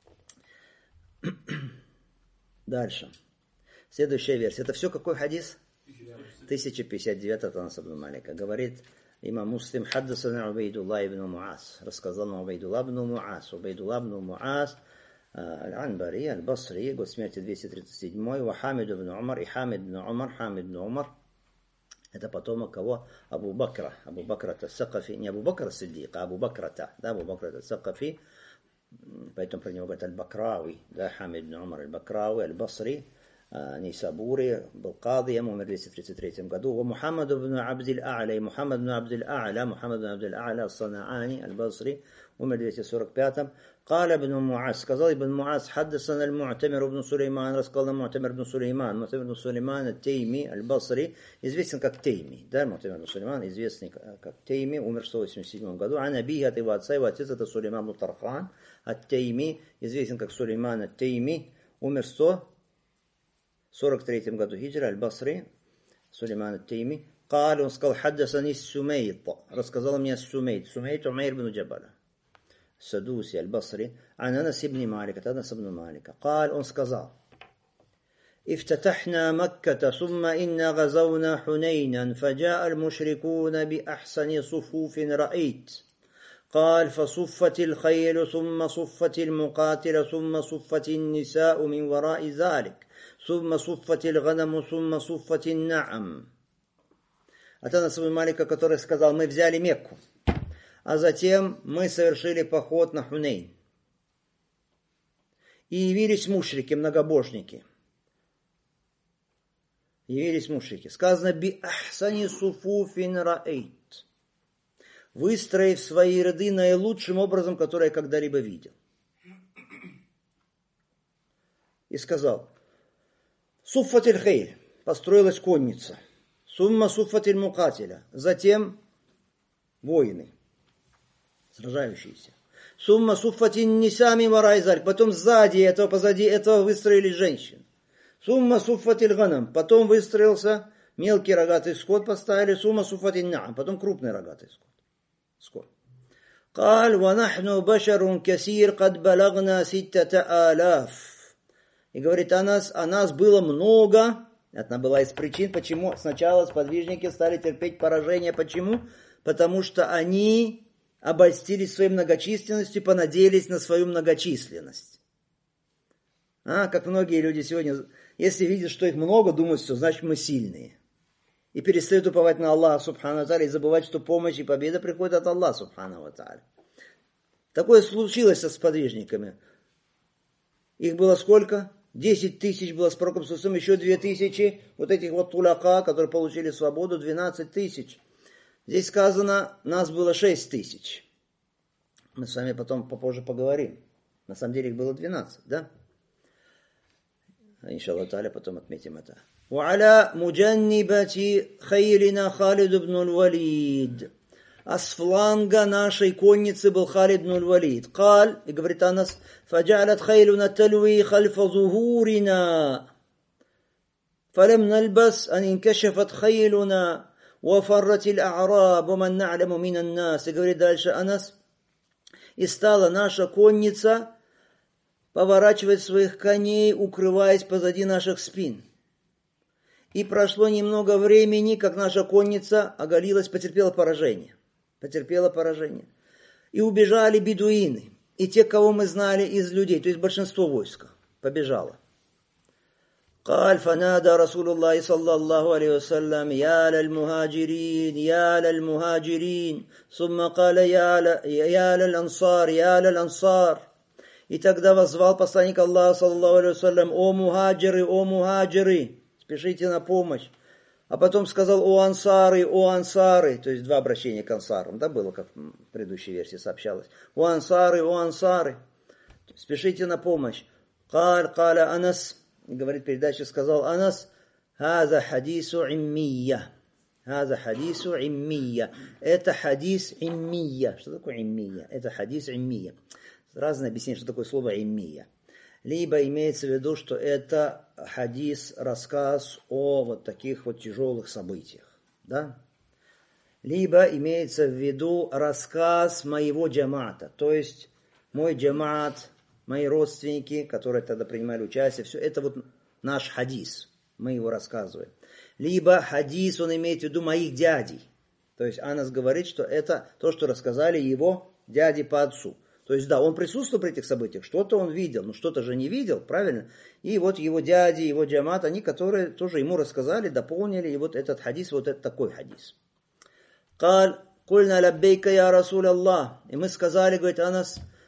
Дальше. Следующая версия. Это все какой хадис? тысяча пятьдесят девять от Анаса ибн Малика. Говорит имам Муслим, хаддасана Убайдуллах ибн Муаз. Рассказал нам Убайдуллах ибн Муаз. Убайдуллах ибн Муаз, Аль-Анбари, Аль-Басри, год смерти двести тридцать семь. Ва Хамид ибн Умар, и Хамид ибн Умар, Хамид ибн Умар. Это потомок кого? Абу Бакра. Абу Бакра ат-Сакафи. Не Абу Бакра Сиддик, а Абу Бакра, да, Абу Бакра ат-Сакафи. поэтому про него говорят аль-Бакрауи, да, Хамид ибн Умар аль-Бакрауи, аль-Басри, Нейсабури, был кадием, умер в двести тридцать третьем году. Ва Мухаммад ибн Абдиль А'ля, и Мухаммад ибн Абдиль А'ля, Мухаммад ибн Абдиль А'ля, ас-Санаани, аль-Басри, умер в двести сорок пятом. قال ابن معاذ, сказал ибн Муаз, حدثنا المعتمر ابن سليمان, рассказал нам Му'тамир ибн Сулейман, Му'тамир ибн Сулейман ат-Тейми, аль-Басри, известен как Тейми, да, Му'тамир ибн Сулейман, известный как Тейми, умер в сто восемьдесят седьмом году, а набии от его отца, его отец это Сулейман ибн Тархан, ат-Тейми, известен как Сулейман ат-Тейми, умер в сто сорок третьем году хиджра, аль-Басри, Сулейман ат-Тейми, قال, он сказал, حدثني السميط, рассказал мне Сумейт, Сумейт Умейр ибн Джабаля, السدوسي البصري عن أنس بن مالك أنس بن مالك قال أنس قال افتتحنا مكة ثم إنا غزونا حنينا فجاء المشركون بأحسن صفوف رأيت قال فصفت الخيل ثم صفت المقاتل ثم صفت النساء من وراء ذلك ثم صفت الغنم ثم صفت النعم. От Анаса бн Малика, который сказал, мы взяли Мекку, а затем мы совершили поход на Хунейн. И явились мушрики, многобожники. Явились мушрики. Сказано, би ахсани суфуфин раэйт. Выстроив свои ряды наилучшим образом, который я когда-либо видел. И сказал, суффатиль хейль, построилась конница. Сумма суффатиль мукатиля. Затем воины. Сражающиеся. Сумма суффатин нисами варайзаль. Потом сзади этого, позади этого выстроились женщины. Сумма суффатиль ганам. Потом выстроился мелкий рогатый скот, поставили. Сумма суффатин наам. Потом крупный рогатый скот. Скот. قال ونحن بشر كثير قد بلغنا ستة آلاف. И говорит, о нас, о нас было много. Это была из причин, почему сначала сподвижники стали терпеть поражение. Почему? Потому что они обольстились своей многочисленностью, понадеялись на свою многочисленность. А, как многие люди сегодня, если видят, что их много, думают, все, значит мы сильные. И перестают уповать на Аллаха, субхану ва тааля, и забывать, что помощь и победа приходит от Аллаха, субхану ва тааля. Такое случилось со сподвижниками. Их было сколько? Десять тысяч было с пророком Сусом, еще две тысячи вот этих вот туляка, которые получили свободу, двенадцать тысяч. Здесь сказано, нас было шесть тысяч. Мы с вами потом попозже поговорим. На самом деле их было двенадцать, да? Иншаллах та'аля, потом отметим это. وعلى مجنبة خيلنا خالد بن الوليد. А с фланга нашей конницы был Халид бн аль-Валид. قال, и говорит Анас, فجعلت خيلنا تلوي خلف ظهورنا فلم نلبس أن انكشفت خيلنا وفرت الأعراب ومن نعلم من الناس. И говорит дальше Анас, и стала наша конница поворачивать своих коней, укрываясь позади наших спин. И прошло немного времени, как наша конница оголилась, потерпела поражение. Потерпела поражение. И убежали бедуины. И те, кого мы знали из людей, то есть большинство войска, побежало. قال فنادى رسول الله صلى الله عليه وسلم يا للمهاجرين يا للمهاجرين ثم قال يا يا للأنصار يا للأنصار. И тогда воззвал посланник Аллаха саллаллаху алейхи вассалям: о мухаджиры, о мухаджиры, спешите на помощь. А потом сказал: о ансары, о ансары, то есть два обращения к ансарам, да, было, как в предыдущей версии сообщалось. О ансары, о ансары, спешите на помощь. Каль, каля Анас, говорит передача, сказал Анас: хаза хадису иммия. Хаза хадису иммия. Это хадис иммия. Что такое иммия? Это хадис иммия. Разные объяснения, что такое слово иммия. Либо имеется в виду, что это хадис, рассказ о вот таких вот тяжелых событиях. Да? Либо имеется в виду рассказ моего джамата. То есть мой джамат, мои родственники, которые тогда принимали участие, все это вот наш хадис. Мы его рассказываем. Либо хадис, он имеет в виду моих дядей. То есть Анас говорит, что это то, что рассказали его дяди по отцу. То есть, да, он присутствовал при этих событиях, что-то он видел, но что-то же не видел, правильно? И вот его дяди, его джамат, они, которые тоже ему рассказали, дополнили, и вот этот хадис, вот это такой хадис. «Каль, кульна лаббейка я Расул Аллах». И мы сказали, говорит Анас,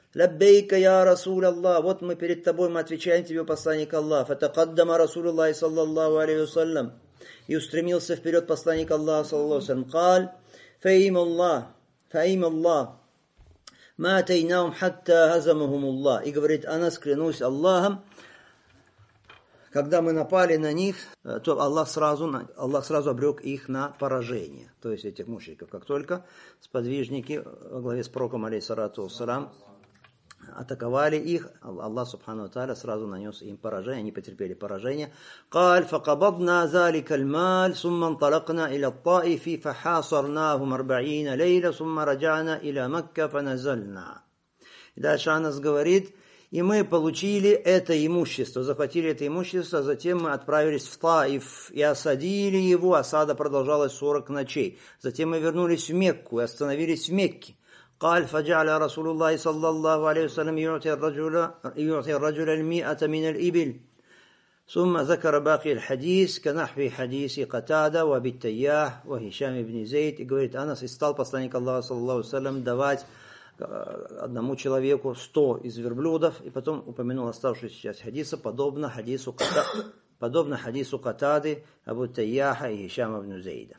Лаббейка я Расул Аллах. Вот мы перед тобой, мы отвечаем тебе, посланник Аллах. Фатакаддама Расулуллах саллаллаху алейхи вассалям. И устремился вперед посланник Аллаха саллаллаху алейхи вассалям. Каль, фаим Аллах, фаим Аллах. Ма атайнаум хатта хазамахум Аллах. И говорит, Анас, клянусь Аллахом, когда мы напали на них, то Аллах сразу, Аллах сразу обрек их на поражение. То есть этих мушриков. Как только сподвижники во главе с пророком алейхиссалату вассалам атаковали их, Аллах субхану ва тааля сразу нанес им поражение, они потерпели поражение. قال فقبضنا ذلك المال ثم انطلقنا إلى الطائف فحاصرناهم أربعين ليلة ثم رجعنا إلى مكة فنزلنا. И дальше Анас говорит, и мы получили это имущество, захватили это имущество, затем мы отправились в Таиф и осадили его, осада продолжалась сорок ночей. Затем мы вернулись в Мекку и остановились в Мекке. قال فجعل رسول الله صلى الله عليه وسلم يعطي الرجل يعطي الرجل المئة من الإبل ثم ذكر باقي الحديث كنحو حديث قتادة وبالتياح وهشام بن زيد. И говорит, Анас, и стал посланник Аллаха саллаллаху алейхи ва саллям давать одному человеку сто из верблюдов, и потом упомянул оставшуюся часть хадиса, подобно хадису, подобно хадису Катады, Абу Таяха и Хишама ибн Зейда.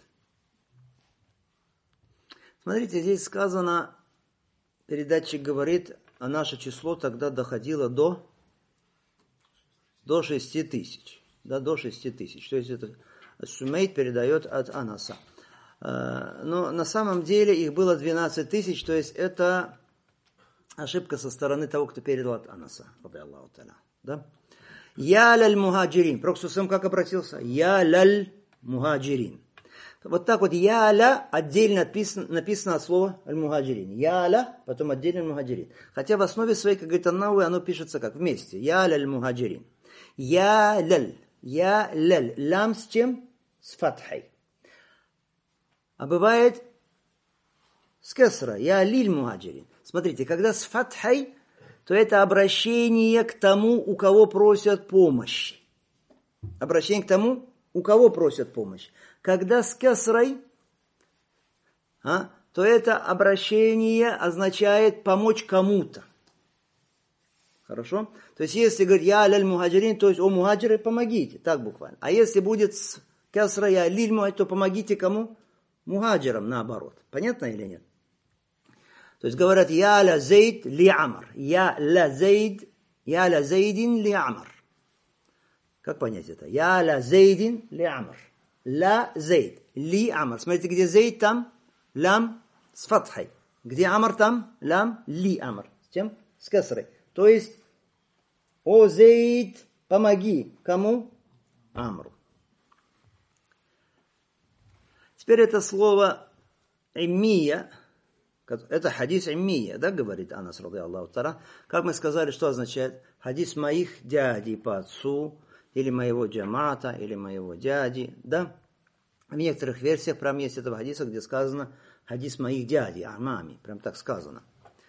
Смотрите, здесь сказано, передатчик говорит, а наше число тогда доходило до, до шести тысяч. Да, до шести тысяч. То есть это Сумейт передает от Анаса. Но на самом деле их было двенадцать тысяч, то есть это ошибка со стороны того, кто передал от Анаса. Да? Я лаль мухаджирин. Пророк сам как обратился? Я лаль мухаджирин. Вот так вот я ля отдельно написано, написано от слова аль-мухаджирин. Я ля, потом отдельно мухаджирин. Хотя в основе своей, как говорит Ан-Науи, оно пишется как вместе. Я лаль мухаджирин. Я лаль. Я лаль. Лям с чем? С фатхой. А бывает с кесра. Я лиль мухаджирин. Смотрите, когда с фатхой, то это обращение к тому, у кого просят помощи. Обращение к тому, у кого просят помощь. Когда с кесрой, а, то это обращение означает помочь кому-то. Хорошо? То есть, если говорить «Я ляль мухаджирин», то есть «О мухаджиры, помогите». Так буквально. А если будет с кесрой «Я лиль мухаджирин», то помогите кому? Мухаджирам, наоборот. Понятно или нет? То есть, говорят «Я ля зейд ли амар». «Я ля зейд», «Я ля зейдин ли амар». Как понять это? «Я ля зейдин ли амар». Ла зейд, ли амар. Смотрите, где зейд там, лям с фатхой. Где амар там, лям, ли амар. С чем? С кесрой. То есть, о зейд, помоги. Кому? Амру. Теперь это слово иммия, это хадис иммия, да, говорит Анас, ради Аллаху та'аля. Как мы сказали, что означает? Хадис моих дядей по отцу, или моего джамата, или моего дяди, да? В некоторых версиях прям есть этого хадиса, где сказано хадис моих дядей, амами, прям так сказано.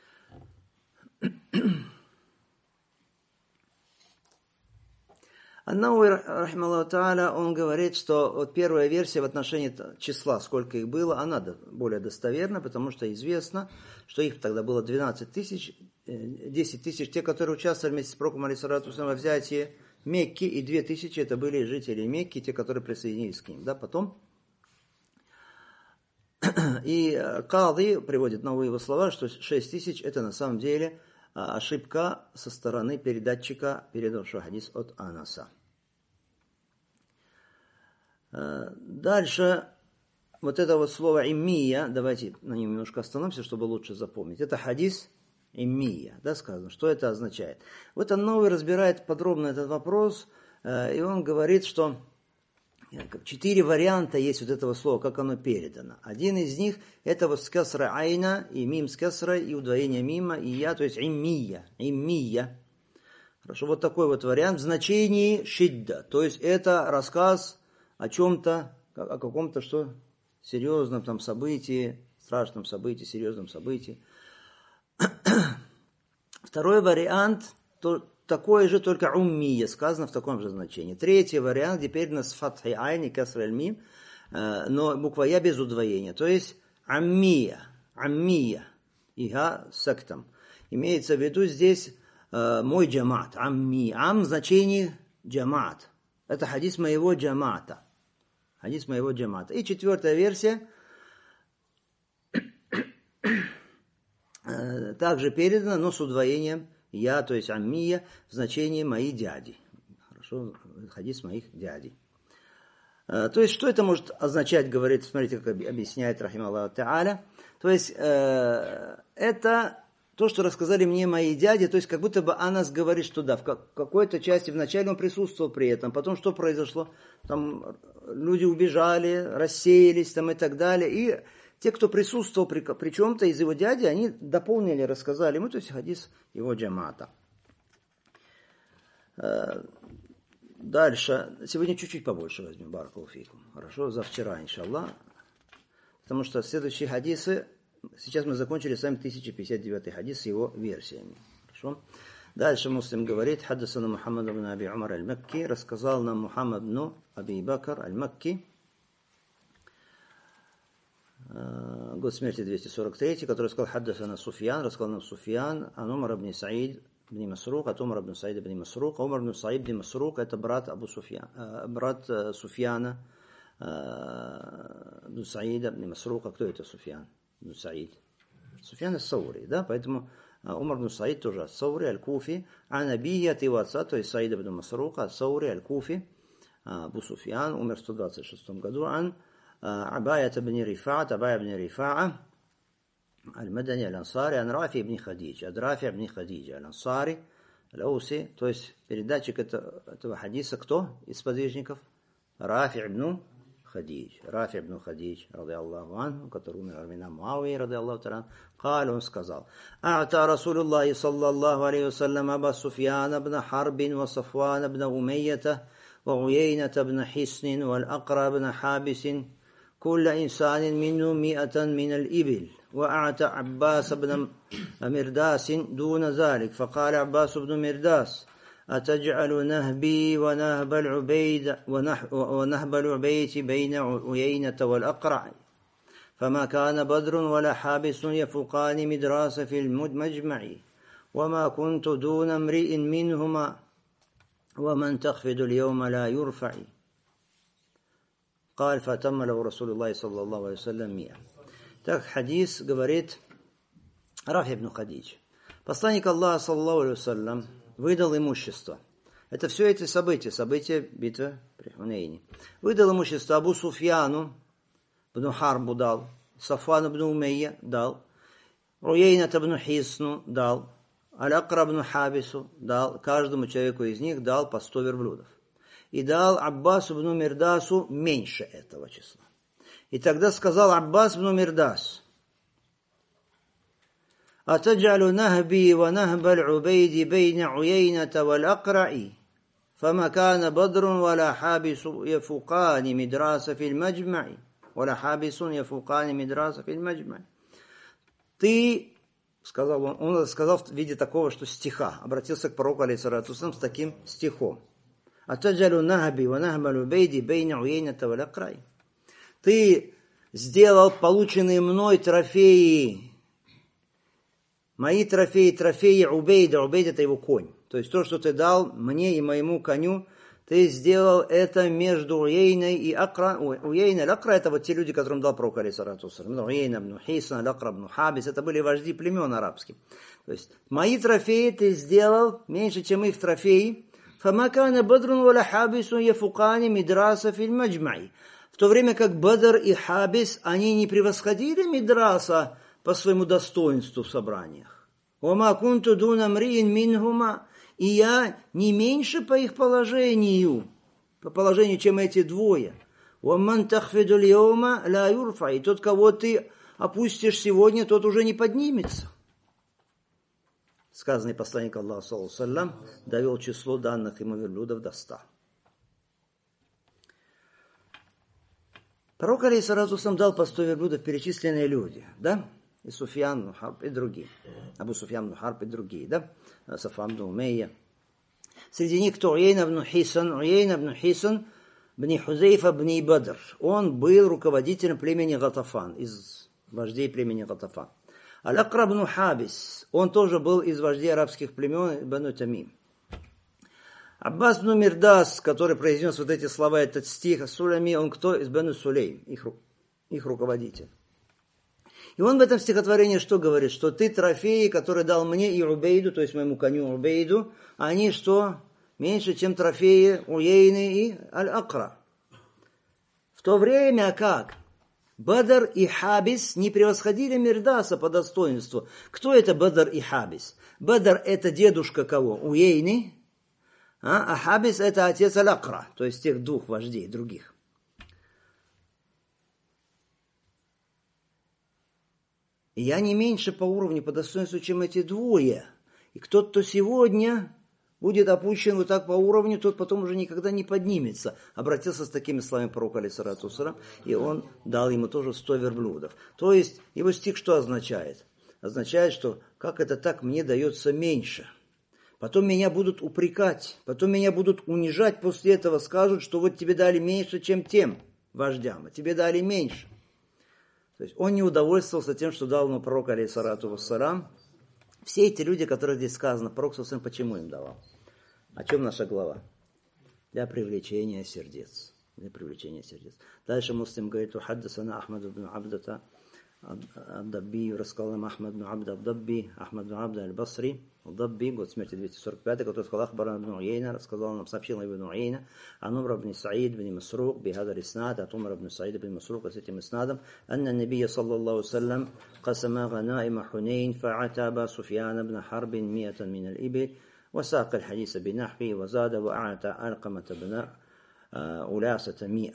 Ан-Науи, рахимахуллаху тааля, он говорит, что вот первая версия в отношении числа, сколько их было, она более достоверна, потому что известно, что их тогда было двенадцать тысяч, десять тысяч, те, которые участвовали вместе с пророком алейхиссалату вассалям во взятии Мекки, и две тысячи это были жители Мекки, те, которые присоединились к ним. Да, потом. И Кады приводит новые его слова, что шесть тысяч это на самом деле ошибка со стороны передатчика, передавшего хадис от Анаса. Дальше, вот это вот слово «иммия», давайте на нем немножко остановимся, чтобы лучше запомнить. Это хадис иммия, да, сказано. Что это означает? Вот Ан-Науи разбирает подробно этот вопрос, и он говорит, что четыре варианта есть вот этого слова, как оно передано. Один из них это вот с кесра айна, и мим с кесрой, и удвоение мима, и я, то есть иммия, иммия. Хорошо, вот такой вот вариант в значении шидда, то есть это рассказ о чем-то, о каком-то что серьезном там событии, страшном событии, серьезном событии. Второй вариант, то, такой же, только уммия, сказано в таком же значении. Третий вариант, теперь на с фатхи айни, каср аль-мим, но буква я без удвоения. То есть аммия, аммия, ига с сактом. имеется в виду здесь э, мой джамат, амми. Ам в значении джамат. Это хадис моего джамата. Хадис моего джамата. И четвертая версия э, также передана, но с удвоением я, то есть аммия, в значении мои дяди. Хорошо, хадис моих дядей. То есть, что это может означать, говорит, смотрите, как объясняет Рахим Аллаху Та'аля. То есть, э, это то, что рассказали мне мои дяди, то есть, как будто бы Анас говорит, что да, в какой-то части вначале он присутствовал при этом, потом что произошло? Там люди убежали, рассеялись там и так далее, и те, кто присутствовал при, при чем-то из его дяди, они дополнили, рассказали ему, то есть, хадис его джамата. Дальше. Сегодня чуть-чуть побольше возьмем. Баракаллаху фикум. Хорошо? За вчера, иншаллах. Потому что следующие хадисы, сейчас мы закончили с вами тысяча пятьдесят девятый хадис с его версиями. Хорошо? Дальше Муслим говорит, хаддасана Мухаммад ибн Аби Умар аль-Макки, рассказал нам Мухаммад ибн Аби Бакр аль-Макки, год смерти двести сорок третий, который сказал, хаддасана Суфьян, рассказал нам Суфьян, ан Умар ибн Саид ибн Масрук, от Умар ибн Саид ибн Масрук. Умар ибн Саид ибн Масрук, это брат Абу Суфьян, брат Суфьяна, ибн Саида ибн Масрука. Кто это Суфьян ибн Саид? Суфьян ас-Саури, да, поэтому Умар ибн Саид тоже ас-Саури, аль-Куфи, а Набии от его отца, то есть Саид ибн Масрука, ас-Саури, аль-Куфи, Абу Суфьян, умер в сто двадцать шестом году, ан Абая ибн Рифа'ат, Абая ибн Рифа'a, Аль-Мадани, Аль-Ансари, Ан Рафи ибн Хадиджа, Ад Рафи ибн Хадиджа, Аль-Ансари, Аль-Ауси, то есть передатчик это, этого хадиса кто из сподвижников? Рафи ибн Хадидж, Рафи ибн Хадидж, ради Аллаху анху, который умер во времена Муавии, ради Аллаху таран, Каль, он сказал, А'та Расулуллахи саллаллаху алейхи вассалям Аба Суфьяна ибн Харбин ва Сафвана ибн Умейята ва Уейната ибн Хиснин ва Ал-Акра ибн Хабисин كل إنسان منهم مئة من الإبل وأعطى عباس بن مرداس دون ذلك فقال عباس بن مرداس أتجعل نهبي ونهب العبيد ونهب العبيد بين عيينة والأقرع فما كان بدر ولا حابس يفوقان مدراس في المجمع وما كنت دون امرئ منهما ومن تخفض اليوم لا يرفع قال فأتم له رسول الله صلى الله عليه وسلم مئة. Так хадис говорит Рафи ибн Хадидж. Посланник Аллаха саллаллаху алейхи вассалям выдал имущество. Это все эти события, события битвы при Хунейне. Выдал имущество Абу Суфьяну ибн Харбу дал, Сафвану ибн Умейя дал, Уейнат ибн Хисну дал, Аль-Акра ибн Хабису дал, каждому человеку из них дал по сто верблюдов. И дал Аббасу ибн Мирдасу меньше этого числа. И тогда сказал Аббас ибн Мирдас, «Атаджалу нахби ва нахба аль-Убейди бейна Уейната вал-Акра'i, фама кана бадрун вала хабису яфукани мидраса фил маджма'i, вала хабисун яфукани мидраса фил маджма'i». Ты, сказал он, он сказал в виде такого, что стиха, обратился к пророку алейхиссалату вассалям с таким стихом. «Атаджалу нахби ва нахба аль-Убейди бейна Уейната вал-Акра'i». Ты сделал полученные мной трофеи, мои трофеи, трофеи Убейда. Убейд это его конь. То есть то, что ты дал мне и моему коню, ты сделал это между Уейной и Акра. Уейна и Акра это вот те люди, которым дал пророк алейхиссалату вассалям. Уейна ибн Хисан, Акра ибн Хабис, это были вожди племен арабских. То есть мои трофеи ты сделал меньше, чем их трофеи. فَمَا كَانَ بَدْرٌ وَلَا حَابِسٌ يَفُقَانِ مِدْرَاسَ فِي الْمَجْمَعِ. В то время как Бадр и Хабис, они не превосходили Мидраса по своему достоинству в собраниях. «Вама кунту дуна мриин минхума», и я не меньше по их положению, по положению, чем эти двое. «Ваман тахфиду льома ла юрфа», и тот, кого ты опустишь сегодня, тот уже не поднимется. Сказанный посланник Аллаха, саллаллаху алейхи ва саллям, довел число данных ему верблюдов до ста. Пророк алейхиссалату вассалям дал по сто верблюдов перечисленные люди, да? И Суфьян ибн Харб, и другие. Абу Суфьян ибн Харб, и другие, да? Сафван ибн Умейя. Среди них кто? Уейна ибн Хисан, Уейна ибн Хисан, ибн Хузейфа ибн Бадр. Он был руководителем племени Гатафан, из вождей племени Гатафан. Аль-Акра бну Хабис, он тоже был из вождей арабских племен Бану Тамим. Аббас бну Мирдас, который произнес вот эти слова, этот стих, Сулами, он кто? Из Бану Сулейм, их, их руководитель. И он в этом стихотворении что говорит? Что ты трофеи, которые дал мне и Убейду, то есть моему коню Убейду, они что? Меньше, чем трофеи Уейны и Аль-Акра. В то время как Бадр и Хабис не превосходили Мирдаса по достоинству. Кто это Бадр и Хабис? Бадр это дедушка кого? Уейны. А, а Хабис это отец Аль-Акра, то есть тех двух вождей, других. И я не меньше по уровню, по достоинству, чем эти двое. И кто-то, кто сегодня будет опущен вот так по уровню, тот потом уже никогда не поднимется. Обратился с такими словами пророка, алейхиссалату вассалям, и он дал ему тоже сто верблюдов. То есть, его стих что означает? Означает, что как это так мне дается меньше. Потом меня будут упрекать, потом меня будут унижать, после этого скажут, что вот тебе дали меньше, чем тем вождям, а тебе дали меньше. То есть он не удовольствовался тем, что дал ему пророк, алейхиссалату вассалям. Все эти люди, которые здесь сказано, пророк, собственно, почему им давал? О чем наша глава? Для привлечения сердец. Для привлечения сердец. Дальше Муслим говорит, «Ухаддасана Ахмад ибн Абдата Абдабби, рассказал нам Ахмад ибн Абда Абдабби, Ахмад ибн Абда аль-Басри, Абдабби, год смерти двести сорок пятый, который сказал Ахбаран ибн Уейна, рассказал нам, сообщил ибн Уейна, ан Умра ибн Саид ибн Масрук, бихадар иснад, от Умра ибн Саид ибн Масрук, с этим иснадом, анна набия, саллаллаху саллям, قسم غنائم حنين فعتى أبا سفيان بن حرب مئة من الإبل وساق الحديث بنحوه وزاد وأعطى علقمة بن أولاسة مئة.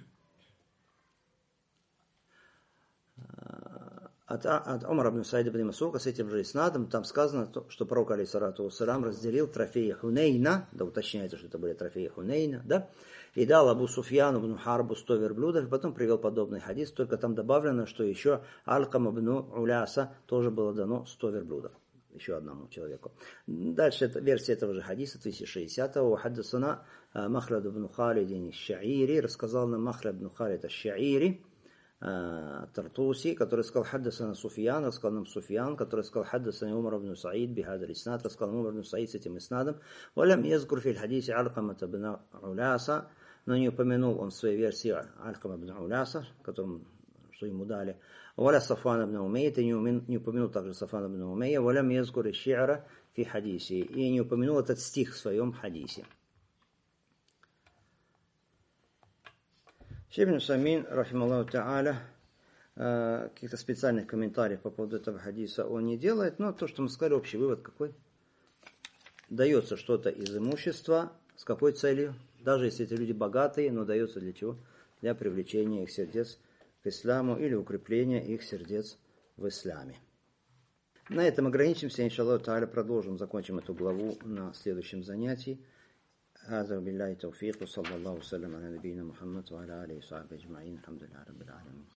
От, от Умара ибн Саида ибн Масрука с этим же иснадом там сказано, что пророк, алейхиссалату вассалям, разделил трофеи Хунейна, да уточняется, что это были трофеи Хунейна, да, и дал Абу Суфьяну ибн Харбу сто верблюдов, и потом привел подобный хадис, только там добавлено, что еще Алькам ибн Уляса тоже было дано сто верблюдов, еще одному человеку. Дальше это, версия этого же хадиса, тысяча шестидесятого, «Хаддасана Махлад ибн Халид аш-Шаири», рассказал нам Махлад ибн Халид аш-Шаири, Тартуси, который сказал «Хаддасана Суфьян», рассказал нам Суфьян, который сказал «Хаддасана Умар ибн Саид бихадар иснад», рассказал нам Умар ибн Саид с этим иснадом. «Валям язкур фи аль-хадиси Алькама ибн Уляса», но не упомянул он в своей версии Алькама ибн Уляса, которому, что ему дали. «Валя Сафан ибн Умейя», не упомянул также Сафан ибн Умейя. «Валям язкур иш-ши'ра фи хадиси», и не упомянул этот стих в своем хадисе. Шейх ибн Усаймин, рахималлаху та'аля, каких-то специальных комментариев по поводу этого хадиса он не делает, но то, что мы сказали, общий вывод какой? Дается что-то из имущества, с какой целью? Даже если эти люди богатые, но дается для чего? Для привлечения их сердец к исламу или укрепления их сердец в исламе. На этом ограничимся, иншаллаху та'аля, продолжим, закончим эту главу на следующем занятии. هذا بالله التوفيق وصلى الله وسلم على نبينا محمد وعلى آله وصحبه أجمعين الحمد لله رب العالمين.